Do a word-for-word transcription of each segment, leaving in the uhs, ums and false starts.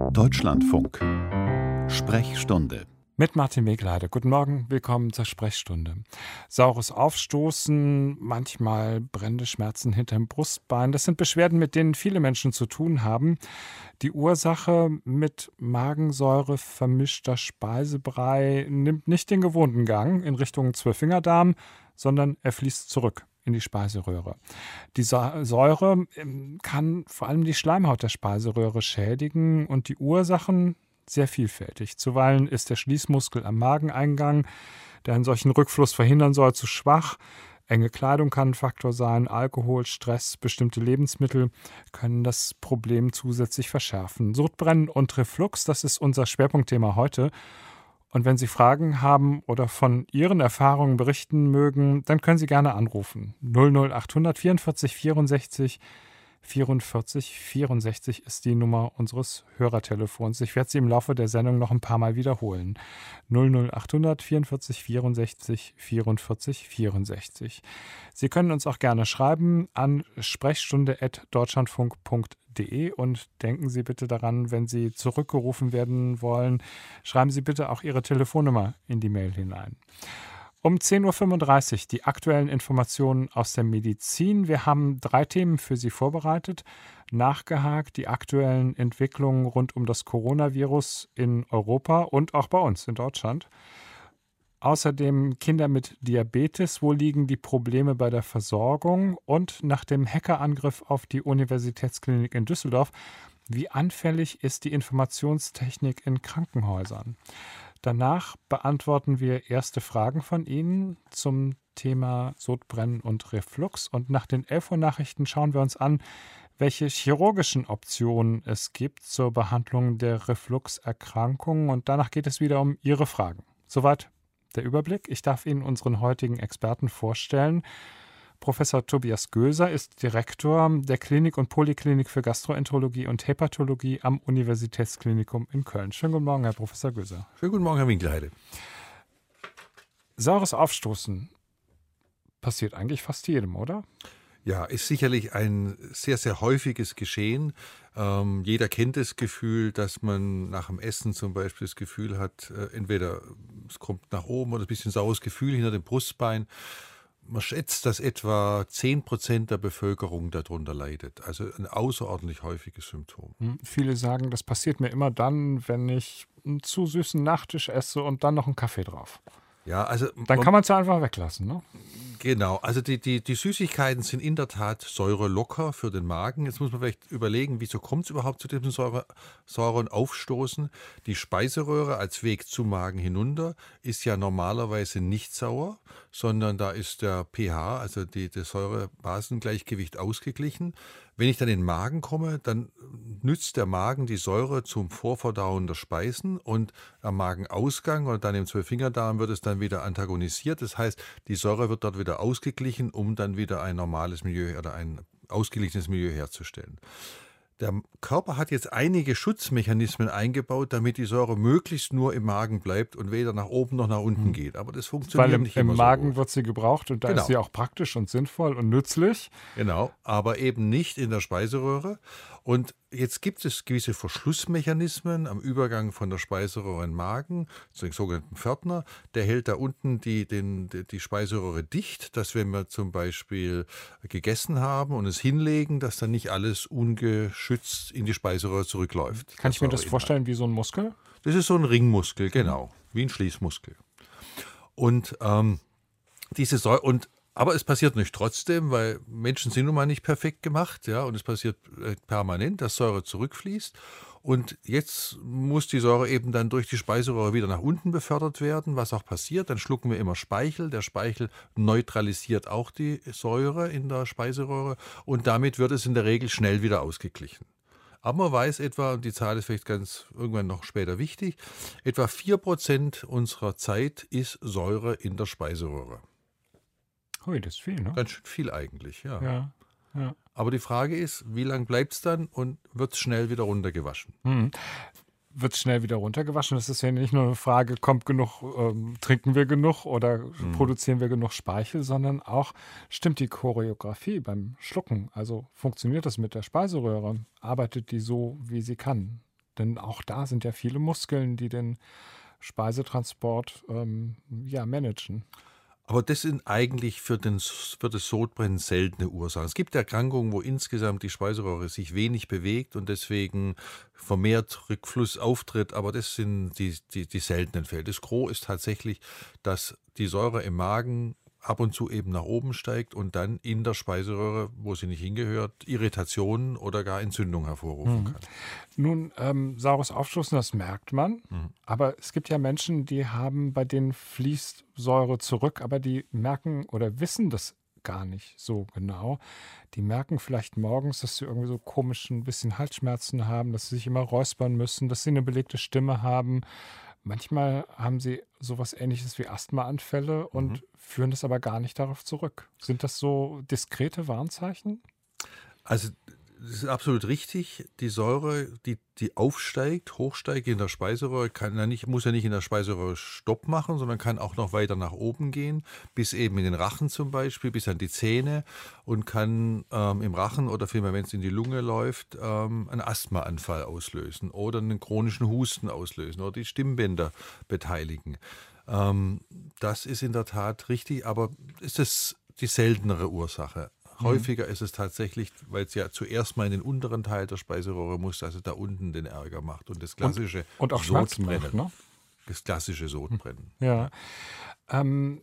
Deutschlandfunk. Sprechstunde. Mit Martin Wegleiter. Guten Morgen, willkommen zur Sprechstunde. Saures Aufstoßen, manchmal brennende Schmerzen hinterm Brustbein. Das sind Beschwerden, mit denen viele Menschen zu tun haben. Die Ursache mit Magensäure vermischter Speisebrei nimmt nicht den gewohnten Gang in Richtung Zwölffingerdarm, sondern er fließt zurück in die Speiseröhre. Die Säure kann vor allem die Schleimhaut der Speiseröhre schädigen und die Ursachen sehr vielfältig. Zuweilen ist der Schließmuskel am Mageneingang, der einen solchen Rückfluss verhindern soll, zu schwach. Enge Kleidung kann ein Faktor sein, Alkohol, Stress, bestimmte Lebensmittel können das Problem zusätzlich verschärfen. Sodbrennen und Reflux, das ist unser Schwerpunktthema heute. Und wenn Sie Fragen haben oder von Ihren Erfahrungen berichten mögen, dann können Sie gerne anrufen. null null achthundert vierundvierzig vierundsechzig vierundvierzig vierundsechzig ist die Nummer unseres Hörertelefons. Ich werde sie im Laufe der Sendung noch ein paar Mal wiederholen. null null achthundert vierundvierzig vierundsechzig vierundvierzig vierundsechzig. Sie können uns auch gerne schreiben an sprechstunde at deutschlandfunk punkt de und denken Sie bitte daran, wenn Sie zurückgerufen werden wollen, schreiben Sie bitte auch Ihre Telefonnummer in die Mail hinein. Um zehn Uhr fünfunddreißig die aktuellen Informationen aus der Medizin. Wir haben drei Themen für Sie vorbereitet. Nachgehakt die aktuellen Entwicklungen rund um das Coronavirus in Europa und auch bei uns in Deutschland. Außerdem Kinder mit Diabetes. Wo liegen die Probleme bei der Versorgung? Und nach dem Hackerangriff auf die Universitätsklinik in Düsseldorf, wie anfällig ist die Informationstechnik in Krankenhäusern? Danach beantworten wir erste Fragen von Ihnen zum Thema Sodbrennen und Reflux. Und nach den elf Uhr Nachrichten schauen wir uns an, welche chirurgischen Optionen es gibt zur Behandlung der Refluxerkrankung. Und danach geht es wieder um Ihre Fragen. Soweit der Überblick. Ich darf Ihnen unseren heutigen Experten vorstellen. Professor Tobias Göser ist Direktor der Klinik und Poliklinik für Gastroenterologie und Hepatologie am Universitätsklinikum in Köln. Schönen guten Morgen, Herr Professor Göser. Schönen guten Morgen, Herr Winkelheide. Saures Aufstoßen passiert eigentlich fast jedem, oder? Ja, ist sicherlich ein sehr, sehr häufiges Geschehen. Ähm, jeder kennt das Gefühl, dass man nach dem Essen zum Beispiel das Gefühl hat, äh, entweder es kommt nach oben oder ein bisschen saures Gefühl hinter dem Brustbein. Man schätzt, dass etwa zehn Prozent der Bevölkerung darunter leidet. Also ein außerordentlich häufiges Symptom. Hm, viele sagen, das passiert mir immer dann, wenn ich einen zu süßen Nachtisch esse und dann noch einen Kaffee drauf. Ja, also Dann kann man es ja einfach weglassen, ne? Genau, also die, die, die Süßigkeiten sind in der Tat säurelocker für den Magen. Jetzt muss man vielleicht überlegen, wieso kommt es überhaupt zu diesem Säure, sauren Aufstoßen? Die Speiseröhre als Weg zum Magen hinunter ist ja normalerweise nicht sauer, sondern da ist der pH, also die, das Säure-Basen-Gleichgewicht ausgeglichen. Wenn ich dann in den Magen komme, dann nützt der Magen die Säure zum Vorverdauen der Speisen und am Magenausgang oder dann im Zwölffingerdarm wird es dann wieder antagonisiert. Das heißt, die Säure wird dort wieder ausgeglichen, um dann wieder ein normales Milieu oder ein ausgeglichenes Milieu herzustellen. Der Körper hat jetzt einige Schutzmechanismen eingebaut, damit die Säure möglichst nur im Magen bleibt und weder nach oben noch nach unten geht. Aber das funktioniert Weil im, nicht im immer Magen so gut. wird sie gebraucht und da Genau. ist sie auch praktisch und sinnvoll und nützlich. Genau, aber eben nicht in der Speiseröhre. Und jetzt gibt es gewisse Verschlussmechanismen am Übergang von der Speiseröhre in den Magen, den sogenannten Pförtner. Der hält da unten die, den, die Speiseröhre dicht, dass wenn wir zum Beispiel gegessen haben und es hinlegen, dass dann nicht alles ungeschützt in die Speiseröhre zurückläuft. Kann ich mir das vorstellen wie so ein Muskel? Das ist so ein Ringmuskel, genau, wie ein Schließmuskel. Und ähm, diese Säure, und aber es passiert nicht trotzdem, weil Menschen sind nun mal nicht perfekt gemacht, ja, und es passiert äh, permanent, dass Säure zurückfließt. Und jetzt muss die Säure eben dann durch die Speiseröhre wieder nach unten befördert werden, was auch passiert. Dann schlucken wir immer Speichel. Der Speichel neutralisiert auch die Säure in der Speiseröhre und damit wird es in der Regel schnell wieder ausgeglichen. Aber man weiß etwa, und die Zahl ist vielleicht ganz irgendwann noch später wichtig, etwa vier Prozent unserer Zeit ist Säure in der Speiseröhre. Ui, das ist viel, ne? Ganz schön viel eigentlich, ja. Ja, ja. Aber die Frage ist, wie lange bleibt es dann und wird es schnell wieder runtergewaschen? Hm. Wird es schnell wieder runtergewaschen? Das ist ja nicht nur eine Frage, kommt genug, ähm, trinken wir genug oder Mhm. produzieren wir genug Speichel, sondern auch, stimmt die Choreografie beim Schlucken? Also funktioniert das mit der Speiseröhre? Arbeitet die so, wie sie kann? Denn auch da sind ja viele Muskeln, die den Speisetransport ähm, ja, managen. Aber das sind eigentlich für, den, für das Sodbrennen seltene Ursachen. Es gibt Erkrankungen, wo insgesamt die Speiseröhre sich wenig bewegt und deswegen vermehrt Rückfluss auftritt, aber das sind die, die, die seltenen Fälle. Das Gros ist tatsächlich, dass die Säure im Magen ab und zu eben nach oben steigt und dann in der Speiseröhre, wo sie nicht hingehört, Irritationen oder gar Entzündung hervorrufen kann. Nun, ähm, saures Aufstoßen, das merkt man. Mhm. Aber es gibt ja Menschen, die haben, bei denen fließt Säure zurück, aber die merken oder wissen das gar nicht so genau. Die merken vielleicht morgens, dass sie irgendwie so komisch ein bisschen Halsschmerzen haben, dass sie sich immer räuspern müssen, dass sie eine belegte Stimme haben. Manchmal haben sie sowas Ähnliches wie Asthmaanfälle und Mhm. führen das aber gar nicht darauf zurück. Sind das so diskrete Warnzeichen? Also das ist absolut richtig. Die Säure, die, die aufsteigt, hochsteigt in der Speiseröhre, kann ja nicht, muss ja nicht in der Speiseröhre Stopp machen, sondern kann auch noch weiter nach oben gehen, bis eben in den Rachen zum Beispiel, bis an die Zähne und kann ähm, im Rachen oder vielmehr, wenn es in die Lunge läuft, ähm, einen Asthmaanfall auslösen oder einen chronischen Husten auslösen oder die Stimmbänder beteiligen. Ähm, das ist in der Tat richtig, aber ist es die seltenere Ursache. Häufiger ist es tatsächlich, weil es ja zuerst mal in den unteren Teil der Speiseröhre muss, dass es da unten den Ärger macht. Und das klassische Und auch Schmerzen Sodbrennen. macht, ne? Das klassische Sodbrennen. Ja. Ähm,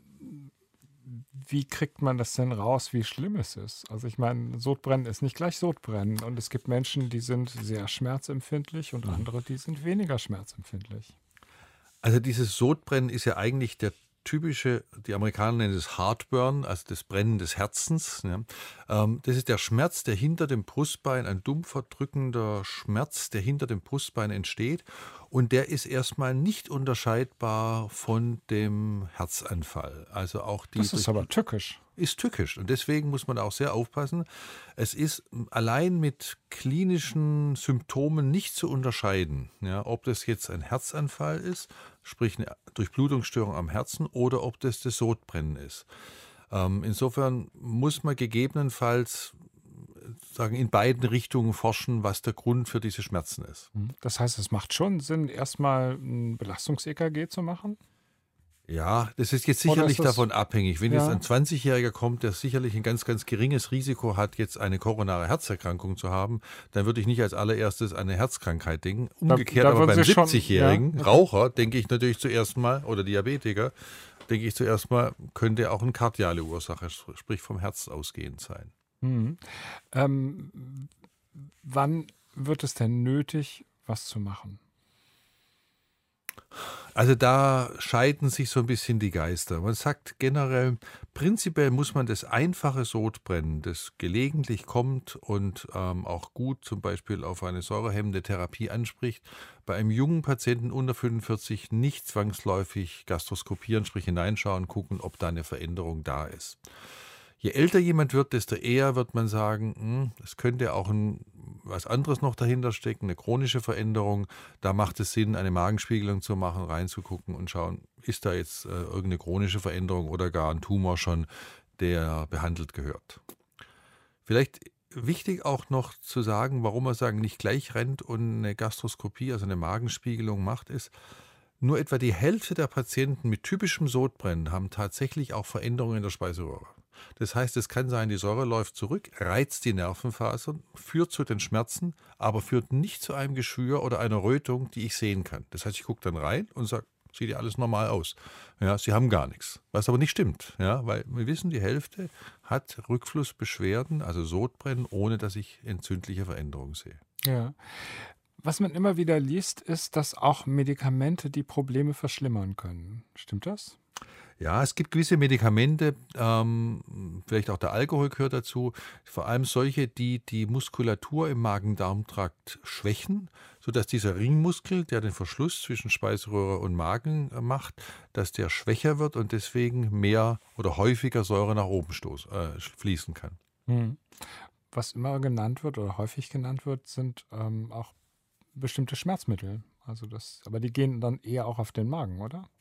wie kriegt man das denn raus, wie schlimm es ist? Also ich meine, Sodbrennen ist nicht gleich Sodbrennen. Und es gibt Menschen, die sind sehr schmerzempfindlich und andere, die sind weniger schmerzempfindlich. Also dieses Sodbrennen ist ja eigentlich der typische, die Amerikaner nennen es Heartburn, also das Brennen des Herzens. Ja. Ähm, das ist der Schmerz, der hinter dem Brustbein, ein dumpfer, drückender Schmerz, der hinter dem Brustbein entsteht. Und der ist erstmal nicht unterscheidbar von dem Herzanfall. Also auch die Das ist aber tückisch. ist tückisch und deswegen muss man auch sehr aufpassen. Es ist allein mit klinischen Symptomen nicht zu unterscheiden, ja, ob das jetzt ein Herzanfall ist, sprich eine Durchblutungsstörung am Herzen, oder ob das das Sodbrennen ist. Ähm, insofern muss man gegebenenfalls sagen, in beiden Richtungen forschen, was der Grund für diese Schmerzen ist. Das heißt, es macht schon Sinn, erstmal ein Belastungs-E K G zu machen? Ja, das ist jetzt Oder sicherlich ist das- davon abhängig. Wenn Ja. jetzt ein zwanzigjähriger kommt, der sicherlich ein ganz, ganz geringes Risiko hat, jetzt eine koronare Herzerkrankung zu haben, dann würde ich nicht als allererstes an eine Herzkrankheit denken. Umgekehrt da aber würden beim Sie schon- siebzigjährigen ja, okay. Raucher denke ich natürlich zuerst mal, oder Diabetiker, denke ich zuerst mal, könnte auch eine kardiale Ursache, sprich vom Herz ausgehend sein. Mhm. Ähm, wann wird es denn nötig, was zu machen? Also da scheiden sich so ein bisschen die Geister. Man sagt generell, prinzipiell muss man das einfache Sodbrennen, das gelegentlich kommt und ähm, auch gut zum Beispiel auf eine säurehemmende Therapie anspricht, bei einem jungen Patienten unter fünfundvierzig nicht zwangsläufig gastroskopieren, sprich hineinschauen, gucken, ob da eine Veränderung da ist. Je älter jemand wird, desto eher wird man sagen, hm, es könnte auch ein, was anderes noch dahinter stecken, eine chronische Veränderung. Da macht es Sinn, eine Magenspiegelung zu machen, reinzugucken und schauen, ist da jetzt äh, irgendeine chronische Veränderung oder gar ein Tumor schon, der behandelt gehört. Vielleicht wichtig auch noch zu sagen, warum man sagen, nicht gleich rennt und eine Gastroskopie, also eine Magenspiegelung macht, ist, nur etwa die Hälfte der Patienten mit typischem Sodbrennen haben tatsächlich auch Veränderungen in der Speiseröhre. Das heißt, es kann sein, die Säure läuft zurück, reizt die Nervenfasern, führt zu den Schmerzen, aber führt nicht zu einem Geschwür oder einer Rötung, die ich sehen kann. Das heißt, ich gucke dann rein und sage, sieht ja alles normal aus. Ja, sie haben gar nichts. Was aber nicht stimmt, ja, weil wir wissen, die Hälfte hat Rückflussbeschwerden, also Sodbrennen, ohne dass ich entzündliche Veränderungen sehe. Ja. Was man immer wieder liest, ist, dass auch Medikamente die Probleme verschlimmern können. Stimmt das? Ja, es gibt gewisse Medikamente, ähm, vielleicht auch der Alkohol gehört dazu, vor allem solche, die die Muskulatur im Magen-Darm-Trakt schwächen, sodass dieser Ringmuskel, der den Verschluss zwischen Speiseröhre und Magen äh, macht, dass der schwächer wird und deswegen mehr oder häufiger Säure nach oben stoß, äh, fließen kann. Hm. Was immer genannt wird oder häufig genannt wird, sind ähm, auch bestimmte Schmerzmittel. Also das, aber die gehen dann eher auch auf den Magen, oder?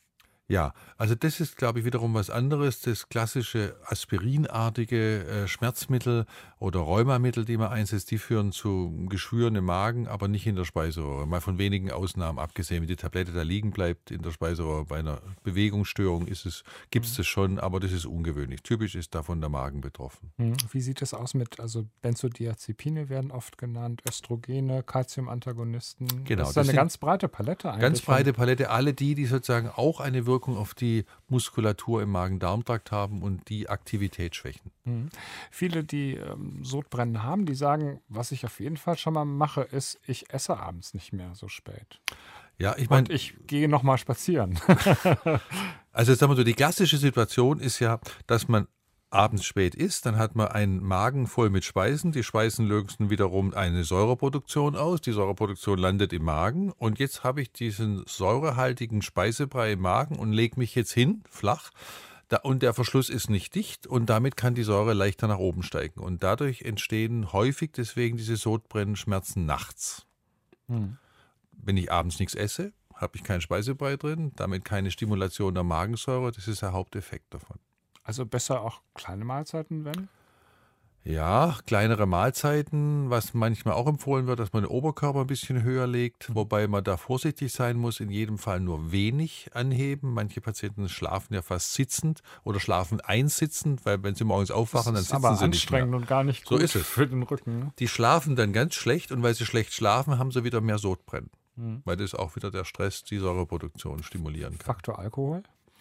Ja, also das ist, glaube ich, wiederum was anderes. Das klassische aspirinartige äh, Schmerzmittel oder Rheumamittel, die man einsetzt, die führen zu Geschwüren im Magen, aber nicht in der Speiseröhre. Mal von wenigen Ausnahmen abgesehen, wenn die Tablette da liegen bleibt in der Speiseröhre. Bei einer Bewegungsstörung ist es, gibt es das schon, aber das ist ungewöhnlich. Typisch ist davon der Magen betroffen. Hm. Wie sieht es aus mit, also Benzodiazepine werden oft genannt, Östrogene, Calciumantagonisten. Genau, Das ist das eine sind ganz breite Palette eigentlich. Ganz von- breite Palette, alle die, die sozusagen auch eine Wirkung auf die Muskulatur im Magen-Darm-Trakt haben und die Aktivität schwächen. Mhm. Viele, die ähm, Sodbrennen haben, die sagen, was ich auf jeden Fall schon mal mache, ist, ich esse abends nicht mehr so spät. Ja, ich Und meine, ich gehe noch mal spazieren. also jetzt sagen wir so, die klassische Situation ist ja, dass man abends spät isst, dann hat man einen Magen voll mit Speisen. Die Speisen lösen wiederum eine Säureproduktion aus. Die Säureproduktion landet im Magen. Und jetzt habe ich diesen säurehaltigen Speisebrei im Magen und lege mich jetzt hin, flach. Da, und der Verschluss ist nicht dicht und damit kann die Säure leichter nach oben steigen. Und dadurch entstehen häufig deswegen diese Sodbrennenschmerzen nachts. Hm. Wenn ich abends nichts esse, habe ich keinen Speisebrei drin, damit keine Stimulation der Magensäure. Das ist der Haupteffekt davon. Also besser auch kleine Mahlzeiten, wenn? Ja, kleinere Mahlzeiten, was manchmal auch empfohlen wird, dass man den Oberkörper ein bisschen höher legt, wobei man da vorsichtig sein muss, in jedem Fall nur wenig anheben. Manche Patienten schlafen ja fast sitzend oder schlafen einsitzend, weil wenn sie morgens aufwachen, dann Das ist sitzen aber sie nicht anstrengend mehr. und gar nicht So gut ist es. für den Rücken. Ne? Die schlafen dann ganz schlecht und weil sie schlecht schlafen, haben sie wieder mehr Sodbrennen, Mhm. weil das auch wieder der Stress die Säureproduktion stimulieren kann. Faktor Alkohol?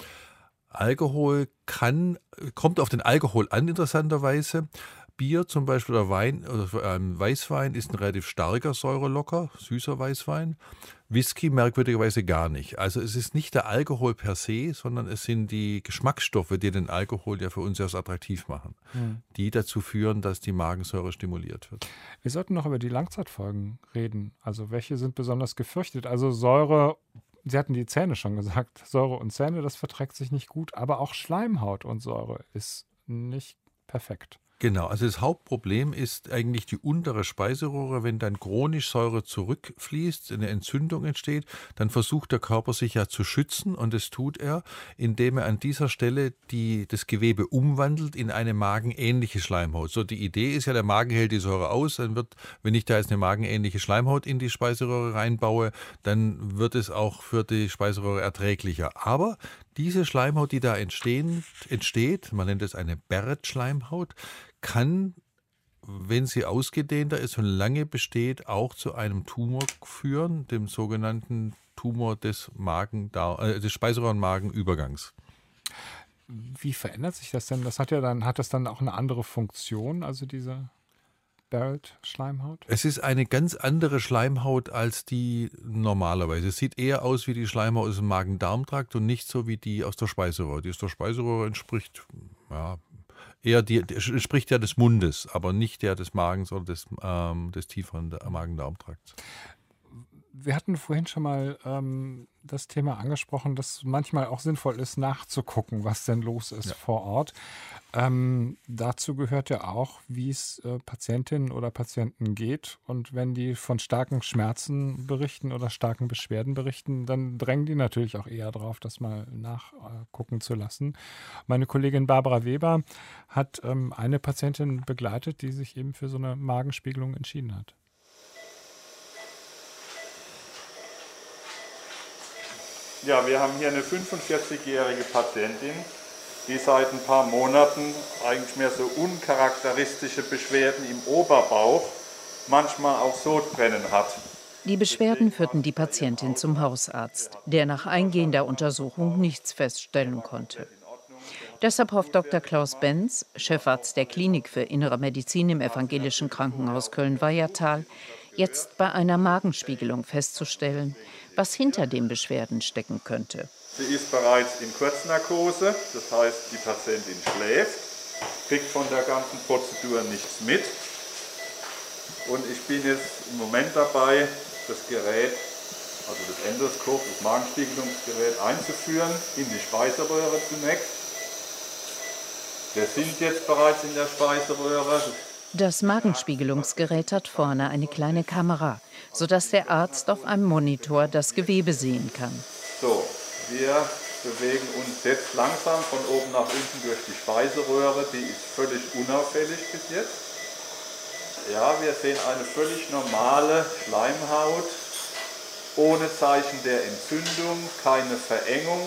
Alkohol kann, kommt auf den Alkohol an, interessanterweise. Bier zum Beispiel oder Wein, oder ähm, Weißwein ist ein relativ starker Säurelocker, süßer Weißwein. Whisky merkwürdigerweise gar nicht. Also es ist nicht der Alkohol per se, sondern es sind die Geschmacksstoffe, die den Alkohol ja für uns erst attraktiv machen, Mhm. die dazu führen, dass die Magensäure stimuliert wird. Wir sollten noch über die Langzeitfolgen reden. Also welche sind besonders gefürchtet? Also Säure, Sie hatten die Zähne schon gesagt, Säure und Zähne, das verträgt sich nicht gut, aber auch Schleimhaut und Säure ist nicht perfekt. Genau, also das Hauptproblem ist eigentlich die untere Speiseröhre. Wenn dann chronisch Säure zurückfließt, eine Entzündung entsteht, dann versucht der Körper sich ja zu schützen und das tut er, indem er an dieser Stelle die, das Gewebe umwandelt in eine magenähnliche Schleimhaut. So, die Idee ist ja, der Magen hält die Säure aus, dann wird, wenn ich da jetzt eine magenähnliche Schleimhaut in die Speiseröhre reinbaue, dann wird es auch für die Speiseröhre erträglicher. Aber diese Schleimhaut, die da entstehen, entsteht, man nennt es eine Barrett-Schleimhaut, kann, wenn sie ausgedehnter ist und lange besteht, auch zu einem Tumor führen, dem sogenannten Tumor des Magen, äh, des Speiseröhrenmagenübergangs. Wie verändert sich das denn? Das hat ja dann, hat das dann auch eine andere Funktion, also diese Barrett-Schleimhaut? Es ist eine ganz andere Schleimhaut als die normalerweise. Es sieht eher aus wie die Schleimhaut aus dem Magen-Darm-Trakt und nicht so wie die aus der Speiseröhre. Die aus der Speiseröhre entspricht, ja, eher die, die entspricht ja des Mundes, aber nicht der des Magens oder des, ähm, des tieferen Magen-Darm-Trakts. Wir hatten vorhin schon mal ähm, das Thema angesprochen, dass manchmal auch sinnvoll ist, nachzugucken, was denn los ist Ja. vor Ort. Ähm, dazu gehört ja auch, wie es äh, Patientinnen oder Patienten geht. Und wenn die von starken Schmerzen berichten oder starken Beschwerden berichten, dann drängen die natürlich auch eher drauf, das mal nachgucken zu lassen. Meine Kollegin Barbara Weber hat ähm, eine Patientin begleitet, die sich eben für so eine Magenspiegelung entschieden hat. Ja, wir haben hier eine fünfundvierzigjährige Patientin, die seit ein paar Monaten eigentlich mehr so uncharakteristische Beschwerden im Oberbauch, manchmal auch Sodbrennen hat. Die Beschwerden führten die Patientin zum Hausarzt, der nach eingehender Untersuchung nichts feststellen konnte. Deshalb hofft Doktor Klaus Benz, Chefarzt der Klinik für Innere Medizin im Evangelischen Krankenhaus Köln-Weiertal, jetzt bei einer Magenspiegelung festzustellen, was hinter den Beschwerden stecken könnte. Sie ist bereits in Kurznarkose, das heißt, die Patientin schläft, kriegt von der ganzen Prozedur nichts mit. Und ich bin jetzt im Moment dabei, das Gerät, also das Endoskop, das Magenspiegelungsgerät einzuführen, in die Speiseröhre zunächst. Wir sind jetzt bereits in der Speiseröhre. Das Magenspiegelungsgerät hat vorne eine kleine Kamera, sodass der Arzt auf einem Monitor das Gewebe sehen kann. So, wir bewegen uns jetzt langsam von oben nach unten durch die Speiseröhre. Die ist völlig unauffällig bis jetzt. Ja, wir sehen eine völlig normale Schleimhaut, ohne Zeichen der Entzündung, keine Verengung,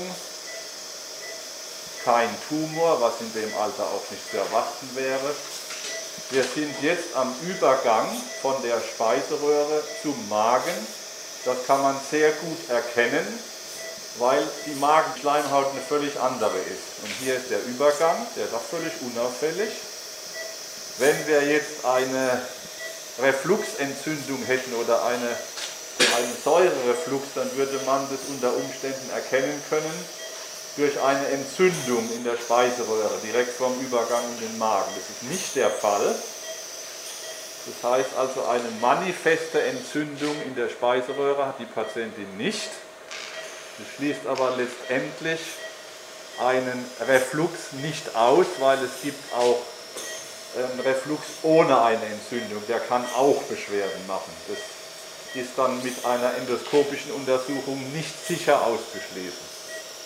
kein Tumor, was in dem Alter auch nicht zu erwarten wäre. Wir sind jetzt am Übergang von der Speiseröhre zum Magen. Das kann man sehr gut erkennen, weil die Magenschleimhaut eine völlig andere ist. Und hier ist der Übergang, der ist auch völlig unauffällig. Wenn wir jetzt eine Refluxentzündung hätten oder eine, einen Säurereflux, dann würde man das unter Umständen erkennen können durch eine Entzündung in der Speiseröhre, direkt vom Übergang in den Magen. Das ist nicht der Fall. Das heißt also, eine manifeste Entzündung in der Speiseröhre hat die Patientin nicht. Das schließt aber letztendlich einen Reflux nicht aus, weil es gibt auch einen Reflux ohne eine Entzündung. Der kann auch Beschwerden machen. Das ist dann mit einer endoskopischen Untersuchung nicht sicher auszuschließen.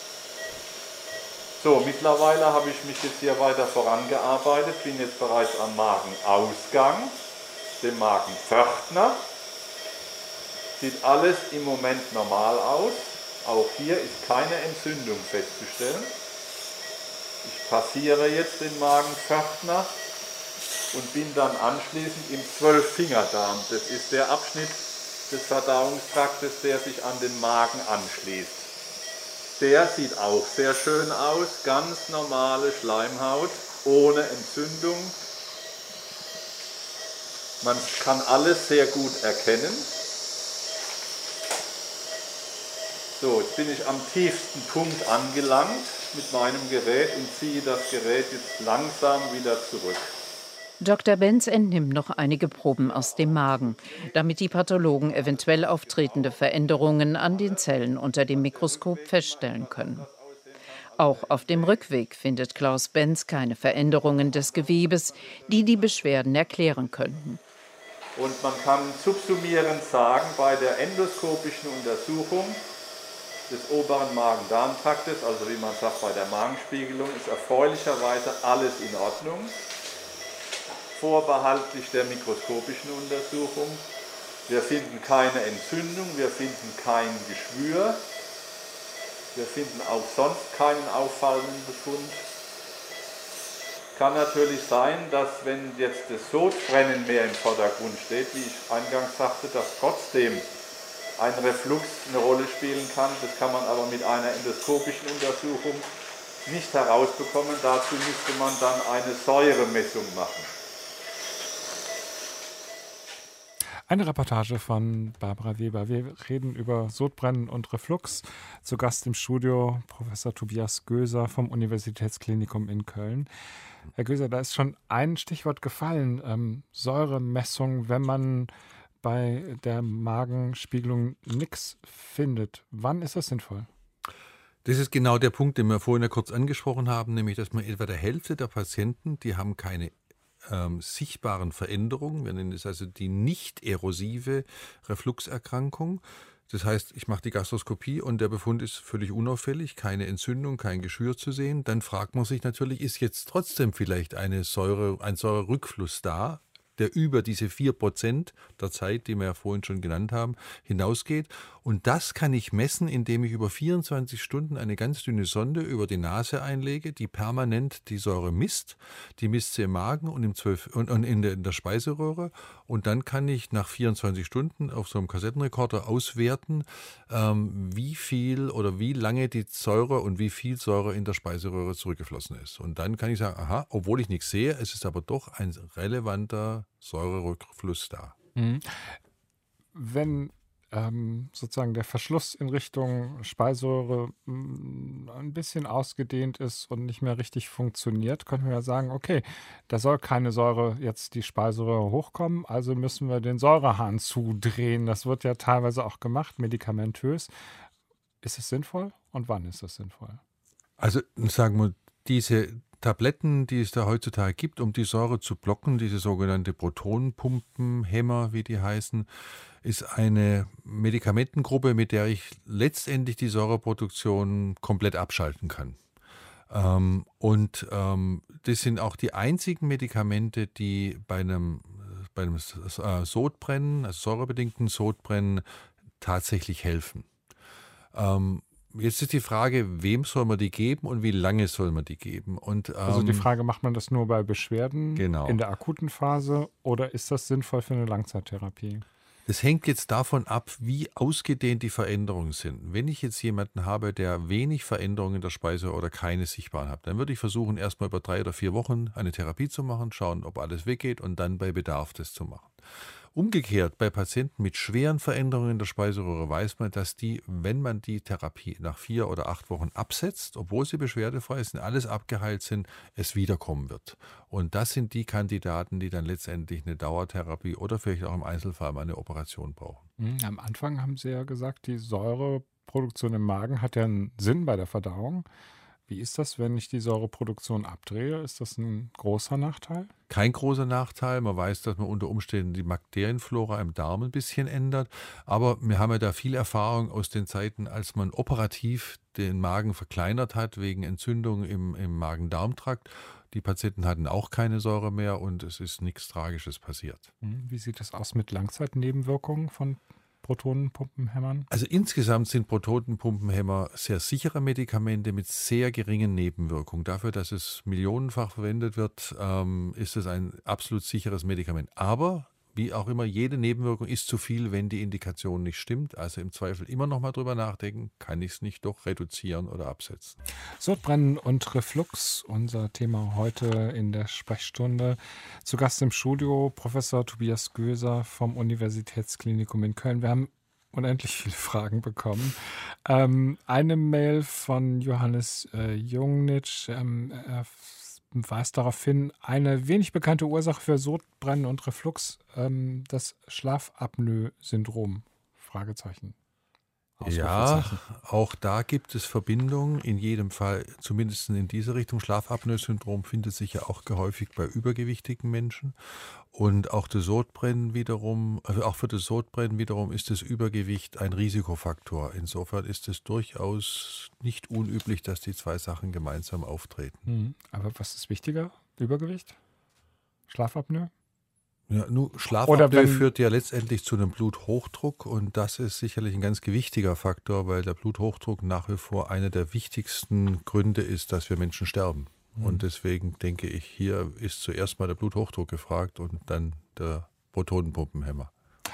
So, mittlerweile habe ich mich jetzt hier weiter vorangearbeitet, bin jetzt bereits am Magenausgang, dem Magenpförtner. Sieht alles im Moment normal aus. Auch hier ist keine Entzündung festzustellen. Ich passiere jetzt den Magenpförtner und bin dann anschließend im Zwölffingerdarm. Das ist der Abschnitt des Verdauungstraktes, der sich an den Magen anschließt. Der sieht auch sehr schön aus, ganz normale Schleimhaut, ohne Entzündung. Man kann alles sehr gut erkennen. So, jetzt bin ich am tiefsten Punkt angelangt mit meinem Gerät und ziehe das Gerät jetzt langsam wieder zurück. Doktor Benz entnimmt noch einige Proben aus dem Magen, damit die Pathologen eventuell auftretende Veränderungen an den Zellen unter dem Mikroskop feststellen können. Auch auf dem Rückweg findet Klaus Benz keine Veränderungen des Gewebes, die die Beschwerden erklären könnten. Und man kann subsumierend sagen, bei der endoskopischen Untersuchung des oberen Magen-Darm-Traktes, also wie man sagt bei der Magenspiegelung, ist erfreulicherweise alles in Ordnung. Vorbehaltlich der mikroskopischen Untersuchung. Wir finden keine Entzündung, wir finden kein Geschwür, wir finden auch sonst keinen auffallenden Befund. Kann natürlich sein, dass wenn jetzt das Sodbrennen mehr im Vordergrund steht, wie ich eingangs sagte, dass trotzdem ein Reflux eine Rolle spielen kann. Das kann man aber mit einer endoskopischen Untersuchung nicht herausbekommen. Dazu müsste man dann eine Säuremessung machen. Eine Reportage von Barbara Weber. Wir reden über Sodbrennen und Reflux. Zu Gast im Studio Professor Tobias Göser vom Universitätsklinikum in Köln. Herr Göser, da ist schon ein Stichwort gefallen, ähm, Säuremessung, wenn man bei der Magenspiegelung nichts findet. Wann ist das sinnvoll? Das ist genau der Punkt, den wir vorhin ja kurz angesprochen haben, nämlich, dass man etwa der Hälfte der Patienten, die haben keine ähm, sichtbaren Veränderungen, wir nennen das also die nicht erosive Refluxerkrankung. Das heißt, ich mache die Gastroskopie und der Befund ist völlig unauffällig, keine Entzündung, kein Geschwür zu sehen. Dann fragt man sich natürlich, ist jetzt trotzdem vielleicht eine Säure, ein Säurerückfluss da, der über diese vier Prozent der Zeit, die wir ja vorhin schon genannt haben, hinausgeht. Und das kann ich messen, indem ich über vierundzwanzig Stunden eine ganz dünne Sonde über die Nase einlege, die permanent die Säure misst. Die misst sie im Magen und, im zwölf, und, und in, der, in der Speiseröhre. Und dann kann ich nach vierundzwanzig Stunden auf so einem Kassettenrekorder auswerten, ähm, wie viel oder wie lange die Säure und wie viel Säure in der Speiseröhre zurückgeflossen ist. Und dann kann ich sagen, aha, obwohl ich nichts sehe, es ist aber doch ein relevanter Säurerückfluss da. Mhm. Wenn ähm, sozusagen der Verschluss in Richtung Speiseröhre mh, ein bisschen ausgedehnt ist und nicht mehr richtig funktioniert, können wir ja sagen, okay, da soll keine Säure jetzt die Speiseröhre hochkommen, also müssen wir den Säurehahn zudrehen. Das wird ja teilweise auch gemacht, medikamentös. Ist es sinnvoll und wann ist es sinnvoll? Also sagen wir, diese Tabletten, die es da heutzutage gibt, um die Säure zu blocken, diese sogenannte Protonenpumpenhemmer, wie die heißen, ist eine Medikamentengruppe, mit der ich letztendlich die Säureproduktion komplett abschalten kann. Ähm, und ähm, das sind auch die einzigen Medikamente, die bei einem, bei einem äh, Sodbrennen, also säurebedingten Sodbrennen, tatsächlich helfen. Ähm, Jetzt ist die Frage, wem soll man die geben und wie lange soll man die geben? Und, ähm, Also die Frage, macht man das nur bei Beschwerden genau. in der akuten Phase oder ist das sinnvoll für eine Langzeittherapie? Es hängt jetzt davon ab, wie ausgedehnt die Veränderungen sind. Wenn ich jetzt jemanden habe, der wenig Veränderungen in der Speiseröhre oder keine sichtbaren hat, dann würde ich versuchen, erstmal über drei oder vier Wochen eine Therapie zu machen, schauen, ob alles weggeht und dann bei Bedarf das zu machen. Umgekehrt, bei Patienten mit schweren Veränderungen in der Speiseröhre weiß man, dass die, wenn man die Therapie nach vier oder acht Wochen absetzt, obwohl sie beschwerdefrei sind, alles abgeheilt sind, es wiederkommen wird. Und das sind die Kandidaten, die dann letztendlich eine Dauertherapie oder vielleicht auch im Einzelfall mal eine Operation brauchen. Am Anfang haben Sie ja gesagt, die Säureproduktion im Magen hat ja einen Sinn bei der Verdauung. Wie ist das, wenn ich die Säureproduktion abdrehe? Ist das ein großer Nachteil? Kein großer Nachteil. Man weiß, dass man unter Umständen die Bakterienflora im Darm ein bisschen ändert. Aber wir haben ja da viel Erfahrung aus den Zeiten, als man operativ den Magen verkleinert hat wegen Entzündung im, im Magen-Darm-Trakt. Die Patienten hatten auch keine Säure mehr und es ist nichts Tragisches passiert. Wie sieht das aus mit Langzeitnebenwirkungen von Protonenpumpenhämmern? Also insgesamt sind Protonenpumpenhämmer sehr sichere Medikamente mit sehr geringen Nebenwirkungen. Dafür, dass es millionenfach verwendet wird, ähm, ist es ein absolut sicheres Medikament. Aber wie auch immer, jede Nebenwirkung ist zu viel, wenn die Indikation nicht stimmt. Also im Zweifel immer noch mal drüber nachdenken, kann ich es nicht doch reduzieren oder absetzen. Sodbrennen und Reflux, unser Thema heute in der Sprechstunde. Zu Gast im Studio Professor Tobias Göser vom Universitätsklinikum in Köln. Wir haben unendlich viele Fragen bekommen. Ähm, eine Mail von Johannes äh, Jungnitsch ähm, äh, weist darauf hin, eine wenig bekannte Ursache für Sodbrennen und Reflux, ähm, das Schlafapnoe-Syndrom. Fragezeichen. Ja, auch da gibt es Verbindungen, in jedem Fall, zumindest in diese Richtung. Schlafapnoe-Syndrom findet sich ja auch gehäufig bei übergewichtigen Menschen. Und auch das Sodbrennen wiederum, also auch für das Sodbrennen wiederum ist das Übergewicht ein Risikofaktor. Insofern ist es durchaus nicht unüblich, dass die zwei Sachen gemeinsam auftreten. Mhm. Aber was ist wichtiger? Übergewicht? Schlafapnoe? Ja, nur Schlafapnoe führt ja letztendlich zu einem Bluthochdruck und das ist sicherlich ein ganz gewichtiger Faktor, weil der Bluthochdruck nach wie vor einer der wichtigsten Gründe ist, dass wir Menschen sterben. Mhm. Und deswegen denke ich, hier ist zuerst mal der Bluthochdruck gefragt und dann der Protonenpumpenhämmer.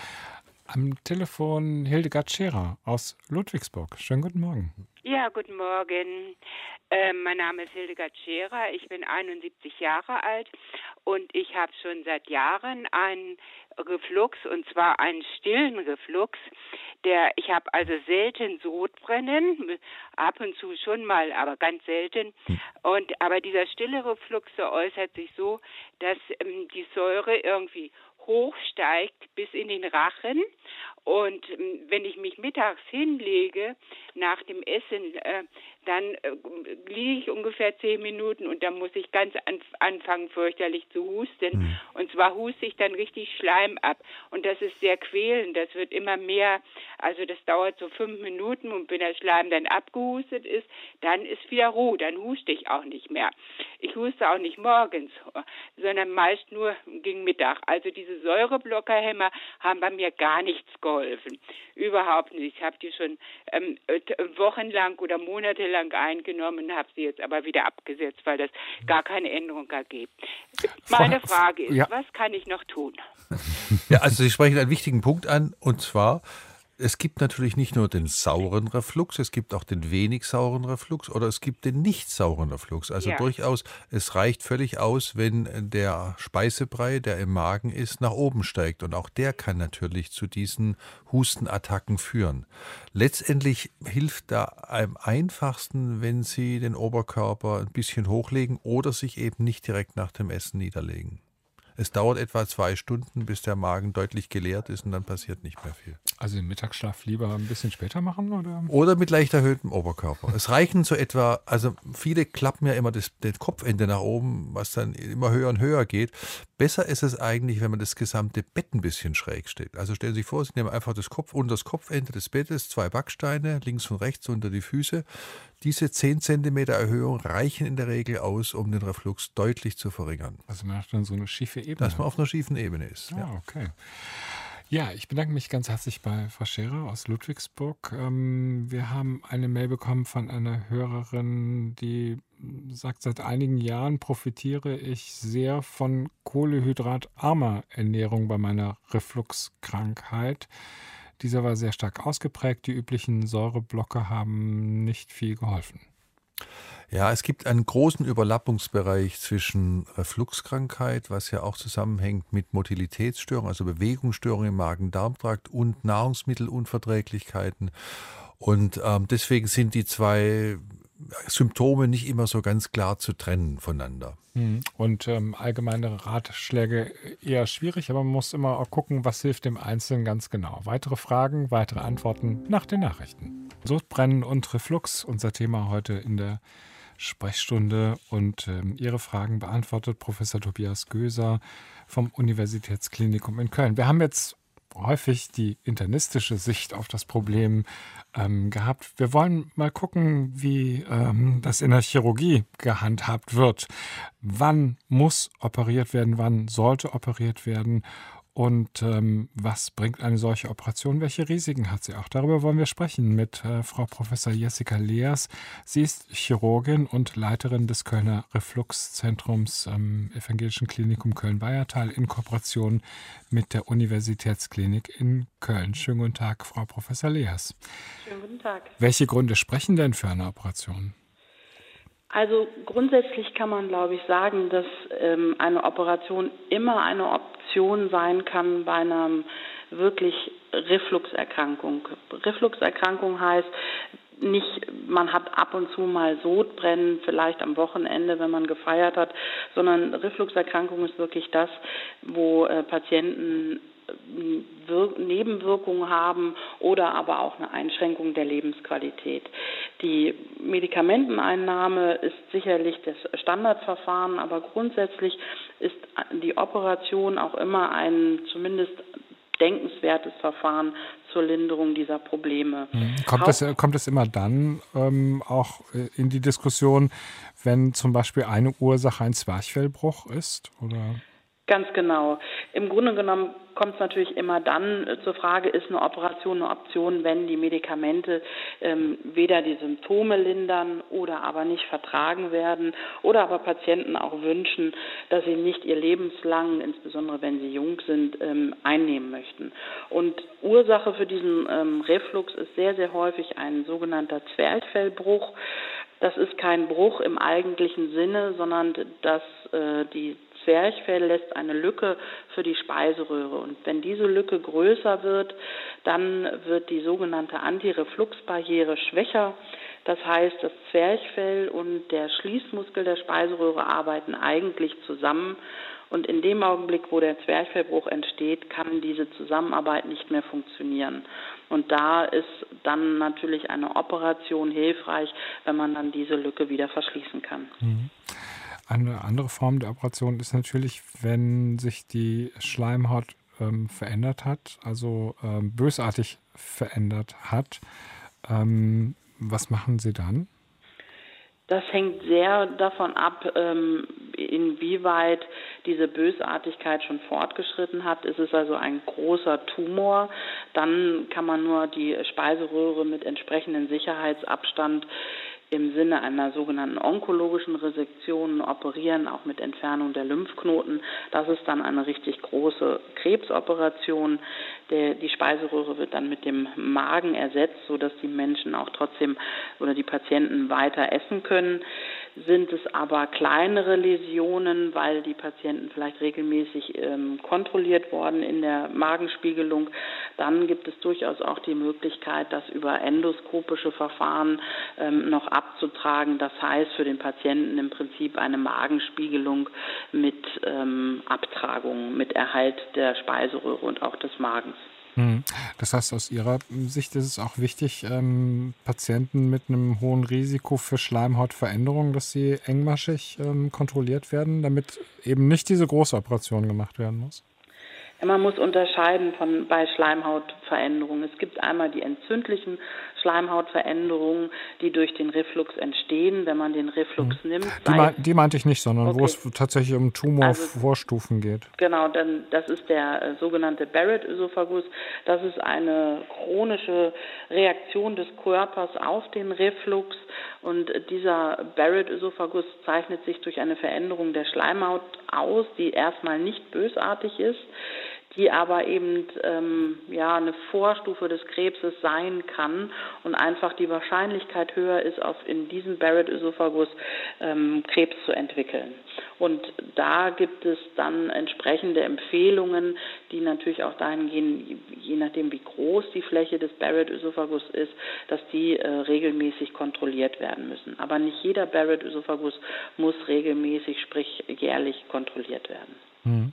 Am Telefon Hildegard Scherer aus Ludwigsburg. Schönen guten Morgen. Ja, guten Morgen. Äh, mein Name ist Hildegard Scherer. Ich bin einundsiebzig Jahre alt und ich habe schon seit Jahren einen Reflux, und zwar einen stillen Reflux. Der, ich habe also selten Sodbrennen, ab und zu schon mal, aber ganz selten. Und aber dieser stille Reflux, der äußert sich so, dass ähm, die Säure irgendwie hochsteigt bis in den Rachen. Und ähm, wenn ich mich mittags hinlege, nach dem Essen, äh, dann äh, liege ich ungefähr zehn Minuten und dann muss ich ganz an, anfangen, fürchterlich zu husten. Mhm. Und zwar huste ich dann richtig Schleim ab. Und das ist sehr quälend. Das wird immer mehr, also das dauert so fünf Minuten und wenn der Schleim dann abgehustet ist, dann ist wieder Ruhe. Dann huste ich auch nicht mehr. Ich huste auch nicht morgens, sondern meist nur gegen Mittag. Also diese Säureblockerhämmer haben bei mir gar nichts geholfen. Überhaupt nicht. Ich habe die schon ähm, wochenlang oder monatelang eingenommen, habe sie jetzt aber wieder abgesetzt, weil das gar keine Änderung ergibt. Meine Frage ist, ja. Was kann ich noch tun? Ja, also Sie sprechen einen wichtigen Punkt an, und zwar, es gibt natürlich nicht nur den sauren Reflux, es gibt auch den wenig sauren Reflux oder es gibt den nicht sauren Reflux. Also ja. durchaus, es reicht völlig aus, wenn der Speisebrei, der im Magen ist, nach oben steigt. Und auch der kann natürlich zu diesen Hustenattacken führen. Letztendlich hilft da am einfachsten, wenn Sie den Oberkörper ein bisschen hochlegen oder sich eben nicht direkt nach dem Essen niederlegen. Es dauert etwa zwei Stunden, bis der Magen deutlich geleert ist und dann passiert nicht mehr viel. Also den Mittagsschlaf lieber ein bisschen später machen, oder? Oder mit leicht erhöhtem Oberkörper. Es reichen so etwa, also viele klappen ja immer das, das Kopfende nach oben, was dann immer höher und höher geht. Besser ist es eigentlich, wenn man das gesamte Bett ein bisschen schräg steht. Also stellen Sie sich vor, Sie nehmen einfach das Kopf unter das Kopfende des Bettes, zwei Backsteine, links und rechts unter die Füße. Diese zehn Zentimeter Erhöhung reichen in der Regel aus, um den Reflux deutlich zu verringern. Also man hat dann so eine schiefe Ebene. Dass man auf einer schiefen Ebene ist. Ah, ja. okay. Ja, ich bedanke mich ganz herzlich bei Frau Scherer aus Ludwigsburg. Ähm, wir haben eine Mail bekommen von einer Hörerin, die sagt, seit einigen Jahren profitiere ich sehr von kohlenhydratarmer Ernährung bei meiner Refluxkrankheit. Dieser war sehr stark ausgeprägt. Die üblichen Säureblocker haben nicht viel geholfen. Ja, es gibt einen großen Überlappungsbereich zwischen Refluxkrankheit, was ja auch zusammenhängt mit Motilitätsstörungen, also Bewegungsstörungen im Magen-Darm-Trakt und Nahrungsmittelunverträglichkeiten. Und ähm, deswegen sind die zwei Symptome nicht immer so ganz klar zu trennen voneinander. Und ähm, allgemeine Ratschläge eher schwierig, aber man muss immer auch gucken, was hilft dem Einzelnen ganz genau. Weitere Fragen, weitere Antworten nach den Nachrichten. Sodbrennen und Reflux, unser Thema heute in der Sprechstunde. Und ähm, Ihre Fragen beantwortet Professor Tobias Göser vom Universitätsklinikum in Köln. Wir haben jetzt häufig die internistische Sicht auf das Problem ähm, gehabt. Wir wollen mal gucken, wie ähm, das in der Chirurgie gehandhabt wird. Wann muss operiert werden, wann sollte operiert werden und ähm, was bringt eine solche Operation, welche Risiken hat sie auch? Darüber wollen wir sprechen mit äh, Frau Professor Jessica Leers. Sie ist Chirurgin und Leiterin des Kölner Refluxzentrums am Evangelischen Klinikum Köln-Weiertal in Kooperation mit der Universitätsklinik in Köln. Schönen guten Tag, Frau Professor Leers. Schönen guten Tag. Welche Gründe sprechen denn für eine Operation? Also grundsätzlich kann man, glaube ich, sagen, dass ähm, eine Operation immer eine Option sein kann bei einer wirklich Refluxerkrankung. Refluxerkrankung heißt nicht, man hat ab und zu mal Sodbrennen, vielleicht am Wochenende, wenn man gefeiert hat, sondern Refluxerkrankung ist wirklich das, wo äh, Patienten Wir- Nebenwirkungen haben oder aber auch eine Einschränkung der Lebensqualität. Die Medikamenteneinnahme ist sicherlich das Standardverfahren, aber grundsätzlich ist die Operation auch immer ein zumindest denkenswertes Verfahren zur Linderung dieser Probleme. Kommt es, kommt es immer dann ähm, auch in die Diskussion, wenn zum Beispiel eine Ursache ein Zwerchfellbruch ist? Oder? Ganz genau. Im Grunde genommen kommt es natürlich immer dann zur Frage, ist eine Operation eine Option, wenn die Medikamente ähm, weder die Symptome lindern oder aber nicht vertragen werden oder aber Patienten auch wünschen, dass sie nicht ihr lebenslang, insbesondere wenn sie jung sind, ähm, einnehmen möchten. Und Ursache für diesen ähm, Reflux ist sehr, sehr häufig ein sogenannter Zwerchfellbruch. Das ist kein Bruch im eigentlichen Sinne, sondern dass äh, die Zwerchfell lässt eine Lücke für die Speiseröhre. Und wenn diese Lücke größer wird, dann wird die sogenannte Antirefluxbarriere schwächer. Das heißt, das Zwerchfell und der Schließmuskel der Speiseröhre arbeiten eigentlich zusammen. Und in dem Augenblick, wo der Zwerchfellbruch entsteht, kann diese Zusammenarbeit nicht mehr funktionieren. Und da ist dann natürlich eine Operation hilfreich, wenn man dann diese Lücke wieder verschließen kann. Mhm. Eine andere Form der Operation ist natürlich, wenn sich die Schleimhaut ähm, verändert hat, also ähm, bösartig verändert hat. Ähm, was machen Sie dann? Das hängt sehr davon ab, ähm, inwieweit diese Bösartigkeit schon fortgeschritten hat. Ist es also ein großer Tumor, dann kann man nur die Speiseröhre mit entsprechendem Sicherheitsabstand im Sinne einer sogenannten onkologischen Resektion operieren, auch mit Entfernung der Lymphknoten. Das ist dann eine richtig große Krebsoperation. Der, die Speiseröhre wird dann mit dem Magen ersetzt, sodass die Menschen auch trotzdem oder die Patienten weiter essen können. Sind es aber kleinere Läsionen, weil die Patienten vielleicht regelmäßig ähm, kontrolliert worden in der Magenspiegelung, dann gibt es durchaus auch die Möglichkeit, das über endoskopische Verfahren ähm, noch abzutragen. Das heißt für den Patienten im Prinzip eine Magenspiegelung mit ähm, Abtragung, mit Erhalt der Speiseröhre und auch des Magens. Das heißt, aus Ihrer Sicht ist es auch wichtig, ähm, Patienten mit einem hohen Risiko für Schleimhautveränderungen, dass sie engmaschig ähm, kontrolliert werden, damit eben nicht diese große Operation gemacht werden muss? Man muss unterscheiden von bei Schleimhautveränderungen. Es gibt einmal die entzündlichen Schleimhautveränderungen, die durch den Reflux entstehen, wenn man den Reflux mhm. nimmt. Die, mein, die meinte ich nicht, sondern okay. wo es tatsächlich um Tumorvorstufen also, geht. Genau, dann, das ist der äh, sogenannte Barrett-Ösophagus. Das ist eine chronische Reaktion des Körpers auf den Reflux. Und dieser Barrett-Ösophagus zeichnet sich durch eine Veränderung der Schleimhaut aus, die erstmal nicht bösartig ist, die aber eben ähm, ja, eine Vorstufe des Krebses sein kann und einfach die Wahrscheinlichkeit höher ist, auf in diesem Barrett-Ösophagus ähm, Krebs zu entwickeln. Und da gibt es dann entsprechende Empfehlungen, die natürlich auch dahin gehen, je nachdem wie groß die Fläche des Barrett-Ösophagus ist, dass die äh, regelmäßig kontrolliert werden müssen. Aber nicht jeder Barrett-Ösophagus muss regelmäßig, sprich jährlich kontrolliert werden. Mhm.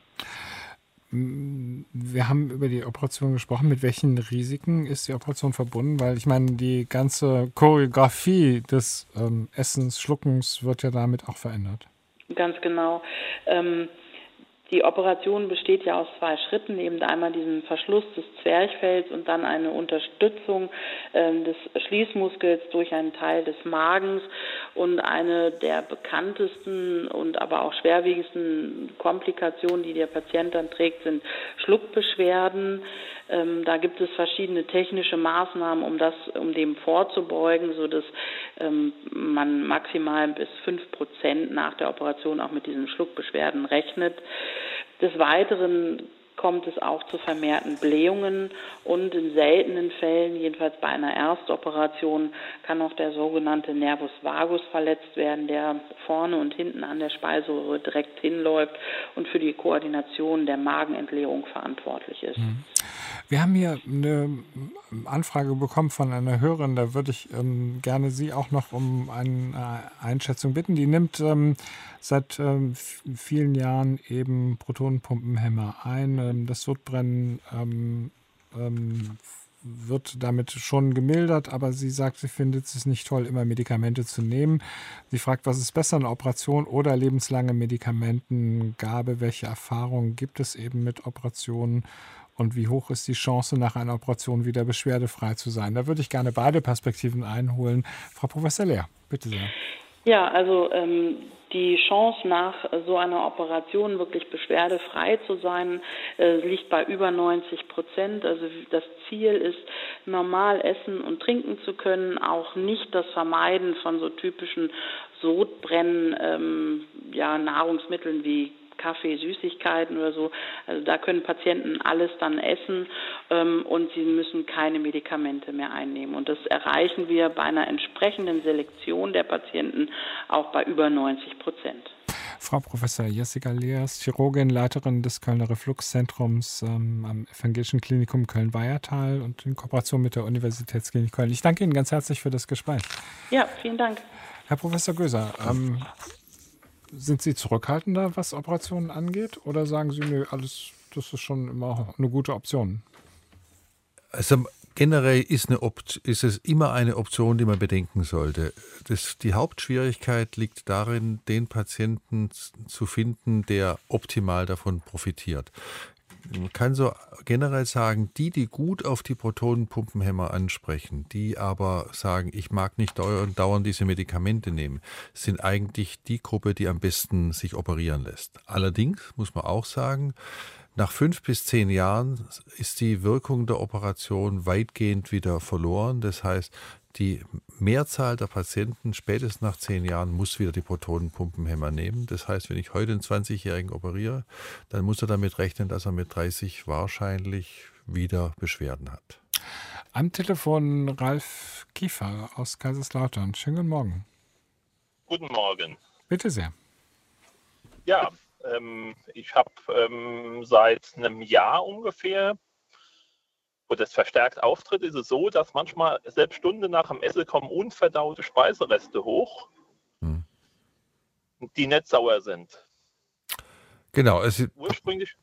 Wir haben über die Operation gesprochen. Mit welchen Risiken ist die Operation verbunden? Weil ich meine, die ganze Choreografie des ähm, Essens, Schluckens wird ja damit auch verändert. Ganz genau. Ähm, die Operation besteht ja aus zwei Schritten, eben einmal diesen Verschluss des Zwerchfells und dann eine Unterstützung ähm, des Schließmuskels durch einen Teil des Magens. Und eine der bekanntesten und aber auch schwerwiegendsten Komplikationen, die der Patient dann trägt, sind Schluckbeschwerden. Ähm, da gibt es verschiedene technische Maßnahmen, um das, um dem vorzubeugen, sodass ähm, man maximal bis fünf Prozent nach der Operation auch mit diesen Schluckbeschwerden rechnet. Des Weiteren kommt es auch zu vermehrten Blähungen und in seltenen Fällen, jedenfalls bei einer Erstoperation, kann auch der sogenannte Nervus vagus verletzt werden, der vorne und hinten an der Speiseröhre direkt hinläuft und für die Koordination der Magenentleerung verantwortlich ist. Wir haben hier eine Anfrage bekommen von einer Hörerin, da würde ich ähm, gerne Sie auch noch um eine Einschätzung bitten. Die nimmt ähm, seit ähm, vielen Jahren eben Protonenpumpenhemmer ein. Ähm, das Sodbrennen ähm, ähm, wird damit schon gemildert, aber sie sagt, sie findet es nicht toll, immer Medikamente zu nehmen. Sie fragt, was ist besser, eine Operation oder lebenslange Medikamentengabe? Welche Erfahrungen gibt es eben mit Operationen? Und wie hoch ist die Chance, nach einer Operation wieder beschwerdefrei zu sein? Da würde ich gerne beide Perspektiven einholen. Frau Professor Lehr, bitte sehr. Ja, also ähm, die Chance nach so einer Operation wirklich beschwerdefrei zu sein, äh, liegt bei über neunzig Prozent. Also das Ziel ist, normal essen und trinken zu können, auch nicht das Vermeiden von so typischen Sodbrennen, ähm, ja, Nahrungsmitteln wie Kaffee, Süßigkeiten oder so. Also da können Patienten alles dann essen ähm, und sie müssen keine Medikamente mehr einnehmen. Und das erreichen wir bei einer entsprechenden Selektion der Patienten auch bei über neunzig Prozent. Frau Professor Jessica Leers, Chirurgin, Leiterin des Kölner Refluxzentrums ähm, am Evangelischen Klinikum Köln-Weiertal und in Kooperation mit der Universitätsklinik Köln. Ich danke Ihnen ganz herzlich für das Gespräch. Ja, vielen Dank. Herr Professor Göser, ähm, sind Sie zurückhaltender, was Operationen angeht? Oder sagen Sie, nö, alles, das ist schon immer eine gute Option? Also generell ist, eine Opt- ist es immer eine Option, die man bedenken sollte. Das, die Hauptschwierigkeit liegt darin, den Patienten zu finden, der optimal davon profitiert. Man kann so generell sagen, die, die gut auf die Protonenpumpenhemmer ansprechen, die aber sagen, ich mag nicht dauernd diese Medikamente nehmen, sind eigentlich die Gruppe, die am besten sich operieren lässt. Allerdings muss man auch sagen, nach fünf bis zehn Jahren ist die Wirkung der Operation weitgehend wieder verloren. Das heißt, die Mehrzahl der Patienten spätestens nach zehn Jahren muss wieder die Protonenpumpenhemmer nehmen. Das heißt, wenn ich heute einen zwanzigjährigen operiere, dann muss er damit rechnen, dass er mit dreißig wahrscheinlich wieder Beschwerden hat. Am Telefon Ralf Kiefer aus Kaiserslautern. Schönen guten Morgen. Guten Morgen. Bitte sehr. Ja, ähm, ich habe ähm, seit einem Jahr ungefähr, wo das verstärkt auftritt, ist es so, dass manchmal selbst Stunde nach dem Essen kommen unverdaute Speisereste hoch, hm. die nicht sauer sind. Genau. Es ursprünglich,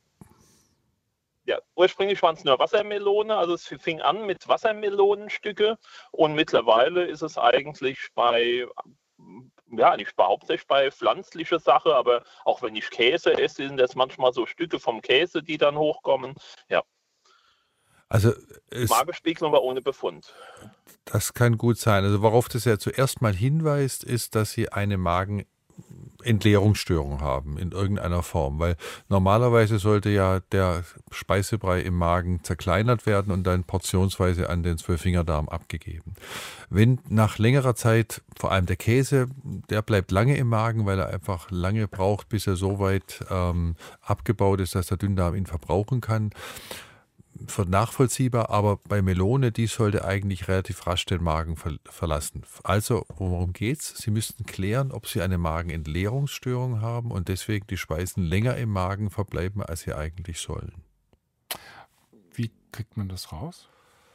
ja, ursprünglich waren es nur Wassermelone, also es fing an mit Wassermelonenstücke und mittlerweile ist es eigentlich bei, ja, ich behaupte nicht bei pflanzlicher Sache, aber auch wenn ich Käse esse, sind das manchmal so Stücke vom Käse, die dann hochkommen. Ja. Also es, Magenspiegelung war ohne Befund. Das kann gut sein. Also worauf das ja zuerst mal hinweist, ist, dass Sie eine Magenentleerungsstörung haben in irgendeiner Form. Weil normalerweise sollte ja der Speisebrei im Magen zerkleinert werden und dann portionsweise an den Zwölffingerdarm abgegeben. Wenn nach längerer Zeit, vor allem der Käse, der bleibt lange im Magen, weil er einfach lange braucht, bis er so weit ähm, abgebaut ist, dass der Dünndarm ihn verbrauchen kann. Nachvollziehbar, aber bei Melone, die sollte eigentlich relativ rasch den Magen ver verlassen. Also, worum geht's? Sie müssten klären, ob Sie eine Magenentleerungsstörung haben und deswegen die Speisen länger im Magen verbleiben, als sie eigentlich sollen. Wie kriegt man das raus?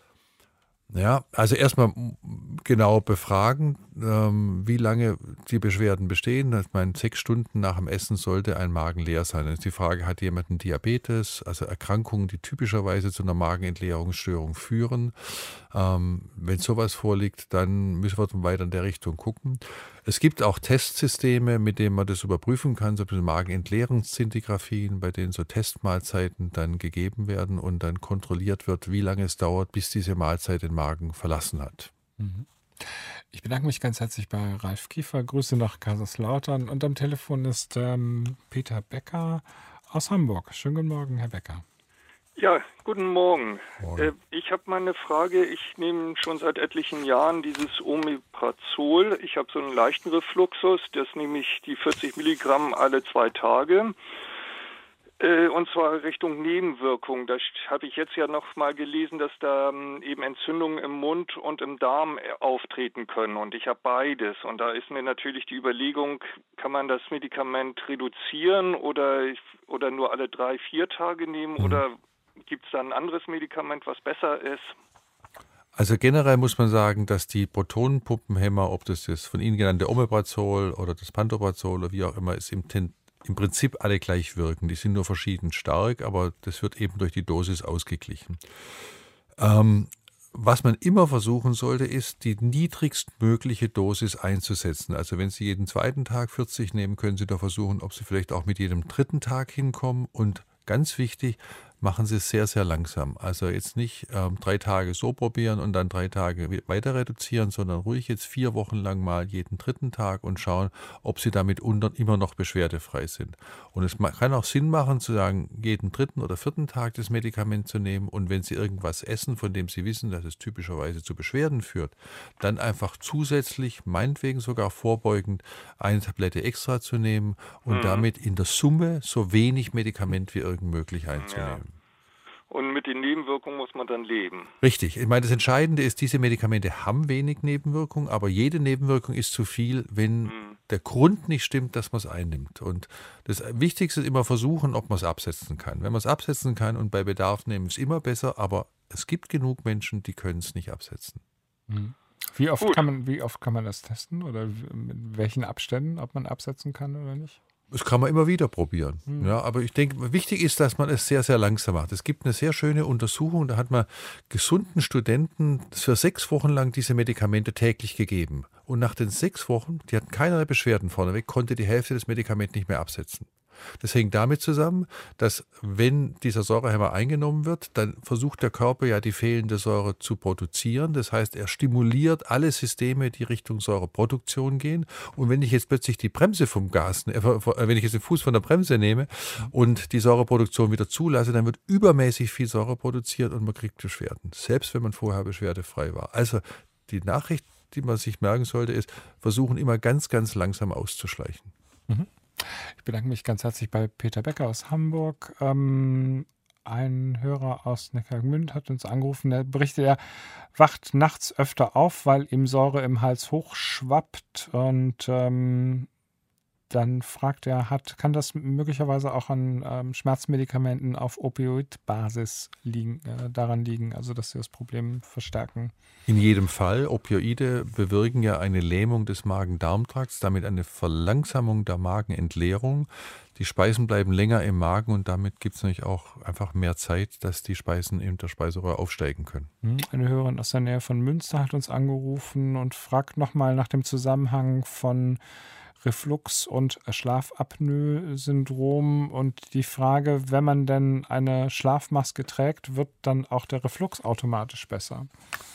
Ja, also erstmal genau befragen, ähm, wie lange die Beschwerden bestehen. Ich meine, sechs Stunden nach dem Essen sollte ein Magen leer sein. Dann ist die Frage, hat jemand einen Diabetes, also Erkrankungen, die typischerweise zu einer Magenentleerungsstörung führen. Ähm, wenn sowas vorliegt, dann müssen wir weiter in der Richtung gucken. Es gibt auch Testsysteme, mit denen man das überprüfen kann, so Magenentleerungszintigraphien, bei denen so Testmahlzeiten dann gegeben werden und dann kontrolliert wird, wie lange es dauert, bis diese Mahlzeit den Magen verlassen hat. Ich bedanke mich ganz herzlich bei Ralf Kiefer. Grüße nach Kaiserslautern. Und am Telefon ist ähm, Peter Becker aus Hamburg. Schönen guten Morgen, Herr Becker. Ja, guten Morgen. Morgen. Äh, ich habe mal eine Frage. Ich nehme schon seit etlichen Jahren dieses Omeprazol. Ich habe so einen leichten Refluxus. Das nehme ich die vierzig Milligramm alle zwei Tage. Äh, und zwar Richtung Nebenwirkung. Da habe ich jetzt ja noch mal gelesen, dass da ähm, eben Entzündungen im Mund und im Darm äh, auftreten können. Und ich habe beides. Und da ist mir natürlich die Überlegung, kann man das Medikament reduzieren oder, oder nur alle drei, vier Tage nehmen? Mhm. Oder gibt es da ein anderes Medikament, was besser ist? Also generell muss man sagen, dass die Protonenpumpenhämmer, ob das das von Ihnen genannte Omeprazol oder das Pantoprazol oder wie auch immer, ist im, im Prinzip alle gleich wirken. Die sind nur verschieden stark, aber das wird eben durch die Dosis ausgeglichen. Ähm, was man immer versuchen sollte, ist, die niedrigstmögliche Dosis einzusetzen. Also wenn Sie jeden zweiten Tag vierzig nehmen, können Sie doch versuchen, ob Sie vielleicht auch mit jedem dritten Tag hinkommen. Und ganz wichtig, machen Sie es sehr, sehr langsam. Also jetzt nicht ähm, drei Tage so probieren und dann drei Tage weiter reduzieren, sondern ruhig jetzt vier Wochen lang mal jeden dritten Tag und schauen, ob Sie damit unter, immer noch beschwerdefrei sind. Und es kann auch Sinn machen, zu sagen, jeden dritten oder vierten Tag das Medikament zu nehmen und wenn Sie irgendwas essen, von dem Sie wissen, dass es typischerweise zu Beschwerden führt, dann einfach zusätzlich, meinetwegen sogar vorbeugend, eine Tablette extra zu nehmen und mhm. damit in der Summe so wenig Medikament wie irgend möglich einzunehmen. Ja. Und mit den Nebenwirkungen muss man dann leben. Richtig. Ich meine, das Entscheidende ist, diese Medikamente haben wenig Nebenwirkungen, aber jede Nebenwirkung ist zu viel, wenn hm. der Grund nicht stimmt, dass man es einnimmt. Und das Wichtigste ist immer versuchen, ob man es absetzen kann. Wenn man es absetzen kann und bei Bedarf nehmen, ist immer besser, aber es gibt genug Menschen, die können es nicht absetzen. Hm. Wie oft kann man, wie oft kann man das testen oder mit welchen Abständen, ob man absetzen kann oder nicht? Das kann man immer wieder probieren. Hm. Ja, aber ich denke, wichtig ist, dass man es sehr, sehr langsam macht. Es gibt eine sehr schöne Untersuchung, da hat man gesunden Studenten für sechs Wochen lang diese Medikamente täglich gegeben. Und nach den sechs Wochen, die hatten keinerlei Beschwerden vorneweg, konnte die Hälfte des Medikaments nicht mehr absetzen. Das hängt damit zusammen, dass wenn dieser Säurehemmer eingenommen wird, dann versucht der Körper ja die fehlende Säure zu produzieren. Das heißt, er stimuliert alle Systeme, die Richtung Säureproduktion gehen. Und wenn ich jetzt plötzlich die Bremse vom Gas, äh, wenn ich jetzt den Fuß von der Bremse nehme und die Säureproduktion wieder zulasse, dann wird übermäßig viel Säure produziert und man kriegt Beschwerden, selbst wenn man vorher beschwerdefrei war. Also die Nachricht, die man sich merken sollte, ist, versuchen immer ganz, ganz langsam auszuschleichen. Mhm. Ich bedanke mich ganz herzlich bei Peter Becker aus Hamburg. Ähm, Ein Hörer aus Neckargemünd hat uns angerufen, der berichtet, er wacht nachts öfter auf, weil ihm Säure im Hals hochschwappt und ähm, dann fragt er, hat, kann das möglicherweise auch an ähm, Schmerzmedikamenten auf Opioidbasis liegen, äh, daran liegen, also dass sie das Problem verstärken? In jedem Fall. Opioide bewirken ja eine Lähmung des Magen-Darm-Trakts, damit eine Verlangsamung der Magenentleerung. Die Speisen bleiben länger im Magen und damit gibt es natürlich auch einfach mehr Zeit, dass die Speisen in der Speiseröhre aufsteigen können. Eine Hörerin aus der Nähe von Münster hat uns angerufen und fragt nochmal nach dem Zusammenhang von Reflux- und Schlafapnoe-Syndrom und die Frage, wenn man denn eine Schlafmaske trägt, wird dann auch der Reflux automatisch besser?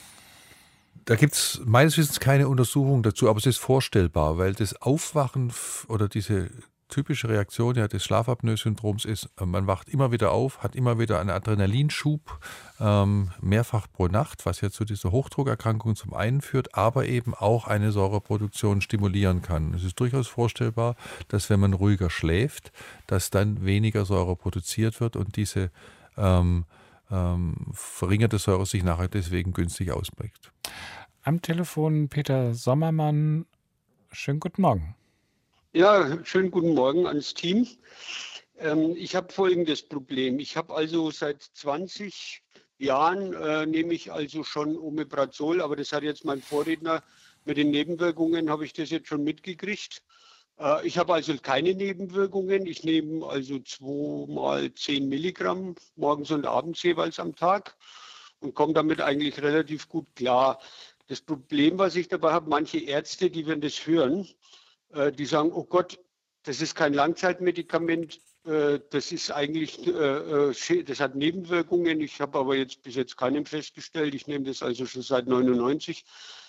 Da gibt es meines Wissens keine Untersuchung dazu, aber es ist vorstellbar, weil das Aufwachen oder diese typische Reaktion ja des Schlafapnoe-Syndroms ist, man wacht immer wieder auf, hat immer wieder einen Adrenalinschub, ähm, mehrfach pro Nacht, was ja zu dieser Hochdruckerkrankung zum einen führt, aber eben auch eine Säureproduktion stimulieren kann. Es ist durchaus vorstellbar, dass wenn man ruhiger schläft, dass dann weniger Säure produziert wird und diese ähm, ähm, verringerte Säure sich nachher deswegen günstig ausprägt. Am Telefon Peter Sommermann. Schönen guten Morgen. Ja, schönen guten Morgen ans Team. Ähm, ich habe folgendes Problem. Ich habe also seit zwanzig Jahren, äh, nehme ich also schon Omeprazol, aber das hat jetzt mein Vorredner mit den Nebenwirkungen, habe ich das jetzt schon mitgekriegt. Äh, ich habe also keine Nebenwirkungen. Ich nehme also zweimal zehn Milligramm morgens und abends jeweils am Tag und komme damit eigentlich relativ gut klar. Das Problem, was ich dabei habe, manche Ärzte, die wenn das hören, die sagen, oh Gott, das ist kein Langzeitmedikament, das ist eigentlich, das hat Nebenwirkungen. Ich habe aber jetzt bis jetzt keinen festgestellt. Ich nehme das also schon seit neunundneunzig.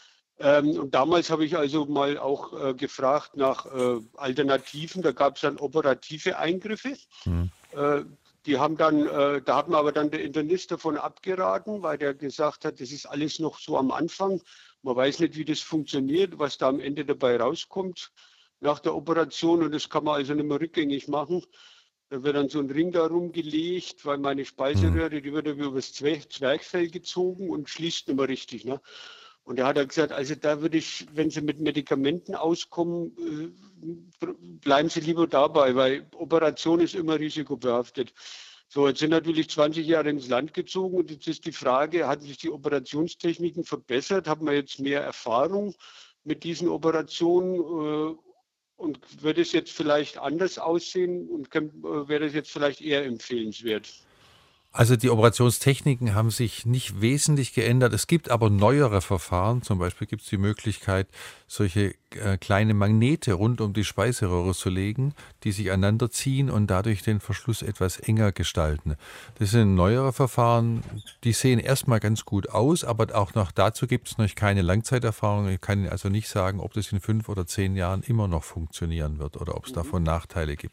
Und damals habe ich also mal auch gefragt nach Alternativen. Da gab es dann operative Eingriffe. Mhm. Die haben dann, da hat mir aber dann der Internist davon abgeraten, weil der gesagt hat, das ist alles noch so am Anfang. Man weiß nicht, wie das funktioniert, was da am Ende dabei rauskommt nach der Operation. Und das kann man also nicht mehr rückgängig machen. Da wird dann so ein Ring da rumgelegt, weil meine Speiseröhre, die wird über das Zwerchfell gezogen und schließt nicht mehr richtig. Ne? Und da hat er gesagt, also da würde ich, wenn Sie mit Medikamenten auskommen, bleiben Sie lieber dabei, weil Operation ist immer risikobehaftet. So, jetzt sind natürlich zwanzig Jahre ins Land gezogen und jetzt ist die Frage, hat sich die Operationstechniken verbessert? Haben wir jetzt mehr Erfahrung mit diesen Operationen äh, und würde es jetzt vielleicht anders aussehen und kann, äh, wäre es jetzt vielleicht eher empfehlenswert? Also die Operationstechniken haben sich nicht wesentlich geändert. Es gibt aber neuere Verfahren. Zum Beispiel gibt es die Möglichkeit, solche äh, kleine Magnete rund um die Speiseröhre zu legen, die sich aneinander ziehen und dadurch den Verschluss etwas enger gestalten. Das sind neuere Verfahren, die sehen erstmal ganz gut aus, aber auch noch dazu gibt es noch keine Langzeiterfahrung. Ich kann also nicht sagen, ob das in fünf oder zehn Jahren immer noch funktionieren wird oder ob es mhm. davon Nachteile gibt.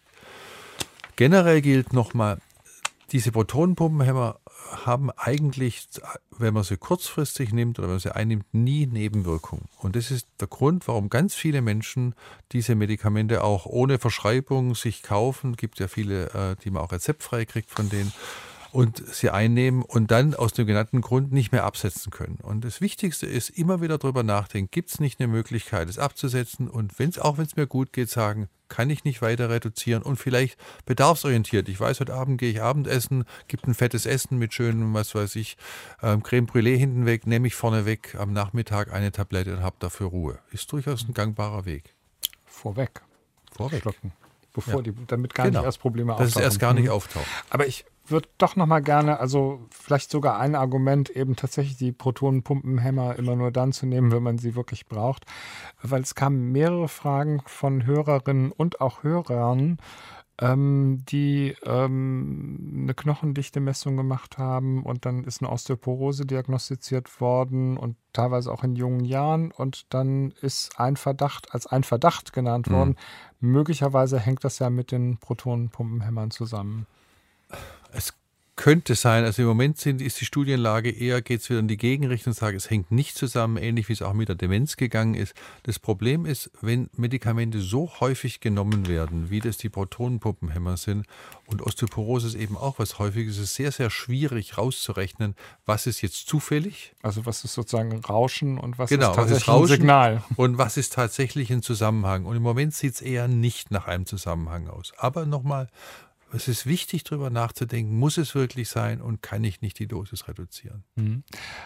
Generell gilt nochmal, diese Protonenpumpenhemmer haben eigentlich, wenn man sie kurzfristig nimmt oder wenn man sie einnimmt, nie Nebenwirkungen. Und das ist der Grund, warum ganz viele Menschen diese Medikamente auch ohne Verschreibung sich kaufen. Es gibt ja viele, die man auch rezeptfrei kriegt von denen. Und sie einnehmen und dann aus dem genannten Grund nicht mehr absetzen können. Und das Wichtigste ist, immer wieder darüber nachdenken, gibt es nicht eine Möglichkeit, es abzusetzen und wenn's, auch wenn es mir gut geht, sagen, kann ich nicht weiter reduzieren und vielleicht bedarfsorientiert. Ich weiß, heute Abend gehe ich Abendessen, gibt ein fettes Essen mit schönem, was weiß ich, ähm, Creme Brûlée hinten weg, nehme ich vorne weg am Nachmittag eine Tablette und habe dafür Ruhe. Ist durchaus ein gangbarer Weg. Vorweg. Vorweg. Schlucken, bevor ja. die, damit gar genau. nicht erst Probleme auftauchen. Dass es erst gar nicht auftaucht. Aber ich würde doch noch mal gerne, also vielleicht sogar ein Argument, eben tatsächlich die Protonenpumpenhemmer immer nur dann zu nehmen, wenn man sie wirklich braucht. Weil es kamen mehrere Fragen von Hörerinnen und auch Hörern, ähm, die ähm, eine Knochendichte-Messung gemacht haben und dann ist eine Osteoporose diagnostiziert worden und teilweise auch in jungen Jahren und dann ist ein Verdacht als ein Verdacht genannt worden. Mhm. Möglicherweise hängt das ja mit den Protonenpumpenhämmern zusammen. Es könnte sein, also im Moment sind, ist die Studienlage eher, geht es wieder in die Gegenrichtung und sage, es hängt nicht zusammen, ähnlich wie es auch mit der Demenz gegangen ist. Das Problem ist, wenn Medikamente so häufig genommen werden, wie das die Protonenpumpenhemmer sind und Osteoporose ist eben auch was Häufiges, ist es sehr, sehr schwierig rauszurechnen, was ist jetzt zufällig. Also was ist sozusagen Rauschen und was genau, ist tatsächlich was ist Rauschen ein Signal. Und was ist tatsächlich ein Zusammenhang. Und im Moment sieht es eher nicht nach einem Zusammenhang aus. Aber nochmal, es ist wichtig, darüber nachzudenken, muss es wirklich sein und kann ich nicht die Dosis reduzieren? Mhm.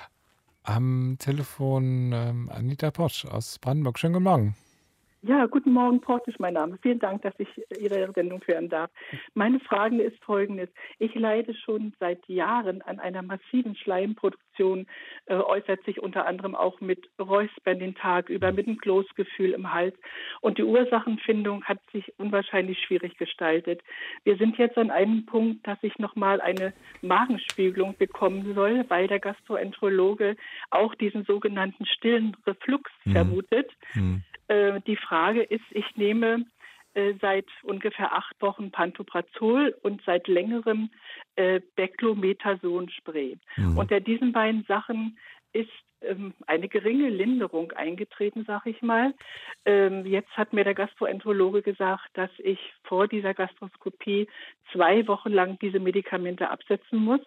Am Telefon ähm, Anita Potsch aus Brandenburg. Schönen guten Morgen. Ja, guten Morgen, Potsch ist mein Name. Vielen Dank, dass ich Ihre Sendung hören darf. Meine Frage ist folgendes. Ich leide schon seit Jahren an einer massiven Schleimproduktion, äh, äußert sich unter anderem auch mit Räuspern den Tag über, mit einem Kloßgefühl im Hals. Und die Ursachenfindung hat sich unwahrscheinlich schwierig gestaltet. Wir sind jetzt an einem Punkt, dass ich nochmal eine Magenspiegelung bekommen soll, weil der Gastroenterologe auch diesen sogenannten stillen Reflux mhm. vermutet. Mhm. Die Frage ist, ich nehme äh, seit ungefähr acht Wochen Pantoprazol und seit längerem äh, Beclomethason-Spray. Mhm. Unter diesen beiden Sachen ist ähm, eine geringe Linderung eingetreten, sag ich mal. Ähm, jetzt hat mir der Gastroenterologe gesagt, dass ich vor dieser Gastroskopie zwei Wochen lang diese Medikamente absetzen muss.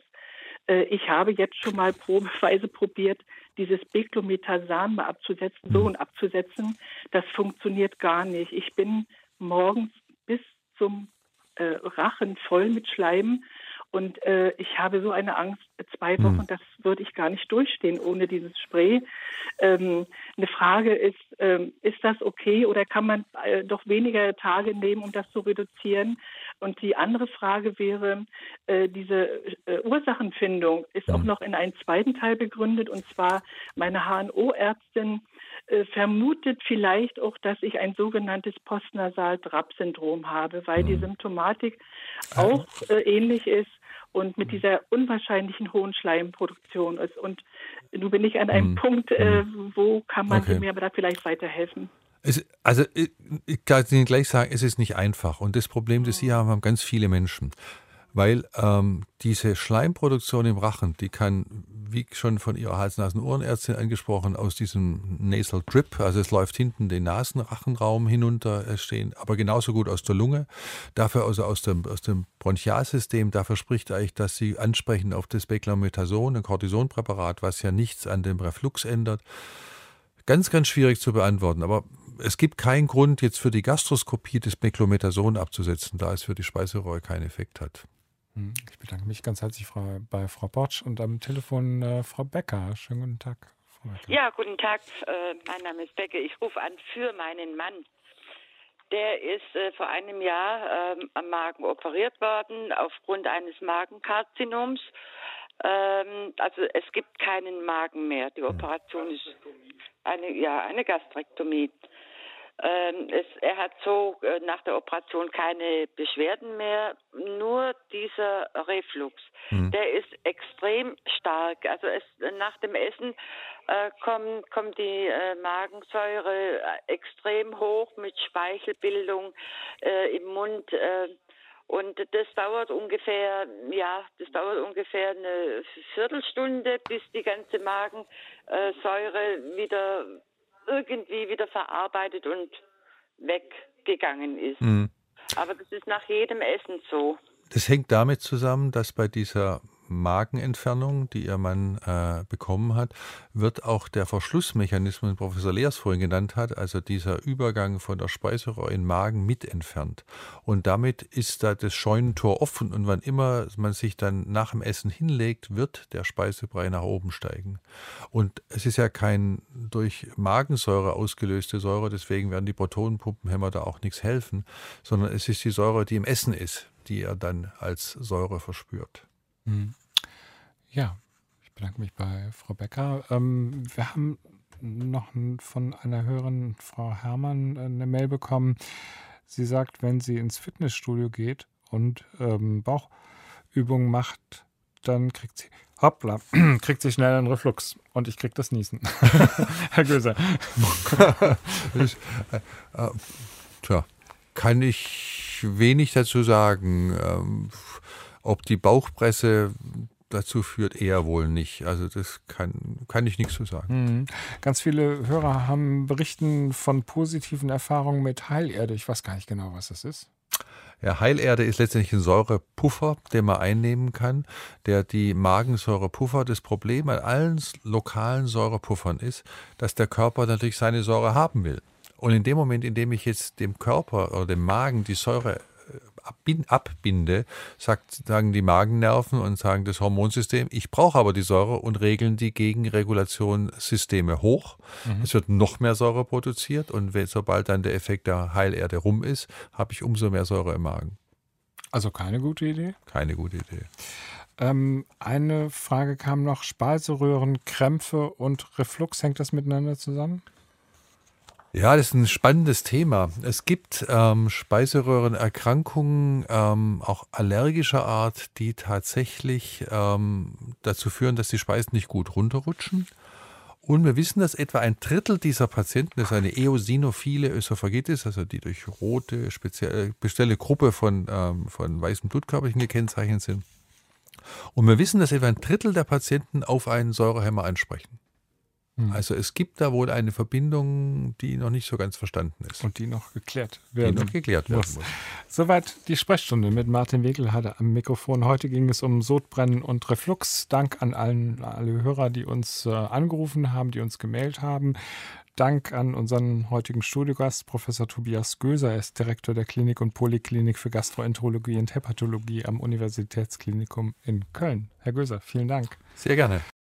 Ich habe jetzt schon mal probeweise probiert, dieses Beclomethason mal abzusetzen, so und abzusetzen. Das funktioniert gar nicht. Ich bin morgens bis zum äh, Rachen voll mit Schleim und äh, ich habe so eine Angst, zwei Wochen, mhm. das würde ich gar nicht durchstehen ohne dieses Spray. Ähm, eine Frage ist, ähm, ist das okay oder kann man äh, doch weniger Tage nehmen, um das zu reduzieren? Und die andere Frage wäre, äh, diese äh, Ursachenfindung ist auch noch in einen zweiten Teil begründet, und zwar meine H N O-Ärztin äh, vermutet vielleicht auch, dass ich ein sogenanntes Postnasal-Drap-Syndrom habe, weil die Symptomatik auch äh, ähnlich ist und mit dieser unwahrscheinlichen hohen Schleimproduktion ist. Und nun bin ich an einem mhm. Punkt, äh, wo kann man okay. mir aber da vielleicht weiterhelfen? Es, also ich, ich kann Ihnen gleich sagen, es ist nicht einfach. Und das Problem, das Sie haben, haben ganz viele Menschen. Weil ähm, diese Schleimproduktion im Rachen, die kann, wie schon von Ihrer Hals-Nasen-Ohrenärztin angesprochen, aus diesem Nasal Drip, also es läuft hinten den Nasenrachenraum hinunter äh, stehen, aber genauso gut aus der Lunge, dafür also aus dem, aus dem Bronchialsystem, dafür spricht eigentlich, dass Sie ansprechen auf das Beclomethason, ein Cortisonpräparat, was ja nichts an dem Reflux ändert. Ganz, ganz schwierig zu beantworten, aber es gibt keinen Grund, jetzt für die Gastroskopie das Beclomethason abzusetzen, da es für die Speiseröhre keinen Effekt hat. Ich bedanke mich ganz herzlich Frau, bei Frau Potsch und am Telefon äh, Frau Becker. Schönen guten Tag, Frau Becker. Ja, guten Tag. Äh, mein Name ist Becker. Ich rufe an für meinen Mann. Der ist äh, vor einem Jahr äh, am Magen operiert worden aufgrund eines Magenkarzinoms. Ähm, also es gibt keinen Magen mehr. Die Operation ist eine, ja, eine Gastrektomie. Ähm, es, er hat so äh, nach der Operation keine Beschwerden mehr, nur dieser Reflux. Mhm. Der ist extrem stark. Also es, nach dem Essen äh, kommt, kommt die äh, Magensäure äh, extrem hoch mit Speichelbildung äh, im Mund. Äh, und das dauert ungefähr, ja, das dauert ungefähr eine Viertelstunde, bis die ganze Magensäure wieder irgendwie wieder verarbeitet und weggegangen ist. Mhm. Aber das ist nach jedem Essen so. Das hängt damit zusammen, dass bei dieser Magenentfernung, die Ihr Mann äh, bekommen hat, wird auch der Verschlussmechanismus, den Professor Leers vorhin genannt hat, also dieser Übergang von der Speiseröhre in den Magen mit entfernt. Und damit ist da das Scheunentor offen und wann immer man sich dann nach dem Essen hinlegt, wird der Speisebrei nach oben steigen. Und es ist ja kein durch Magensäure ausgelöste Säure, deswegen werden die Protonenpumpenhemmer da auch nichts helfen, sondern es ist die Säure, die im Essen ist, die er dann als Säure verspürt. Ja, ich bedanke mich bei Frau Becker. Ähm, wir haben noch von einer Hörerin, Frau Herrmann, eine Mail bekommen. Sie sagt, wenn sie ins Fitnessstudio geht und ähm, Bauchübungen macht, dann kriegt sie, hoppla, kriegt sie schnell einen Reflux und ich kriege das Niesen. Herr Göser. ich, äh, äh, tja, kann ich wenig dazu sagen. Ähm, Ob die Bauchpresse dazu führt, eher wohl nicht. Also das kann, kann ich nichts zu sagen. Mhm. Ganz viele Hörer haben berichten von positiven Erfahrungen mit Heilerde. Ich weiß gar nicht genau, was das ist. Ja, Heilerde ist letztendlich ein Säurepuffer, den man einnehmen kann, der die Magensäure puffert. Das Problem an allen lokalen Säurepuffern ist, dass der Körper natürlich seine Säure haben will. Und in dem Moment, in dem ich jetzt dem Körper oder dem Magen die Säure abbinde, sagt, sagen die Magennerven und sagen das Hormonsystem, ich brauche aber die Säure und regeln die Gegenregulationssysteme hoch. Mhm. Es wird noch mehr Säure produziert und wenn, sobald dann der Effekt der Heilerde rum ist, habe ich umso mehr Säure im Magen. Also keine gute Idee? Keine gute Idee. Ähm, eine Frage kam noch, Speiseröhren, Krämpfe und Reflux, hängt das miteinander zusammen? Ja, das ist ein spannendes Thema. Es gibt ähm, Speiseröhrenerkrankungen, ähm, auch allergischer Art, die tatsächlich ähm, dazu führen, dass die Speisen nicht gut runterrutschen. Und wir wissen, dass etwa ein Drittel dieser Patienten, das ist eine eosinophile Ösophagitis, also die durch rote, spezielle, spezielle Gruppe von, ähm, von weißen Blutkörperchen gekennzeichnet sind. Und wir wissen, dass etwa ein Drittel der Patienten auf einen Säurehemmer ansprechen. Also es gibt da wohl eine Verbindung, die noch nicht so ganz verstanden ist. Und die noch geklärt werden Die noch geklärt werden muss. Soweit die Sprechstunde mit Martin Wegelhardt am Mikrofon. Heute ging es um Sodbrennen und Reflux. Dank an allen, alle Hörer, die uns äh, angerufen haben, die uns gemailt haben. Dank an unseren heutigen Studiogast, Professor Tobias Göser. Er ist Direktor der Klinik und Poliklinik für Gastroenterologie und Hepatologie am Universitätsklinikum in Köln. Herr Göser, vielen Dank. Sehr gerne.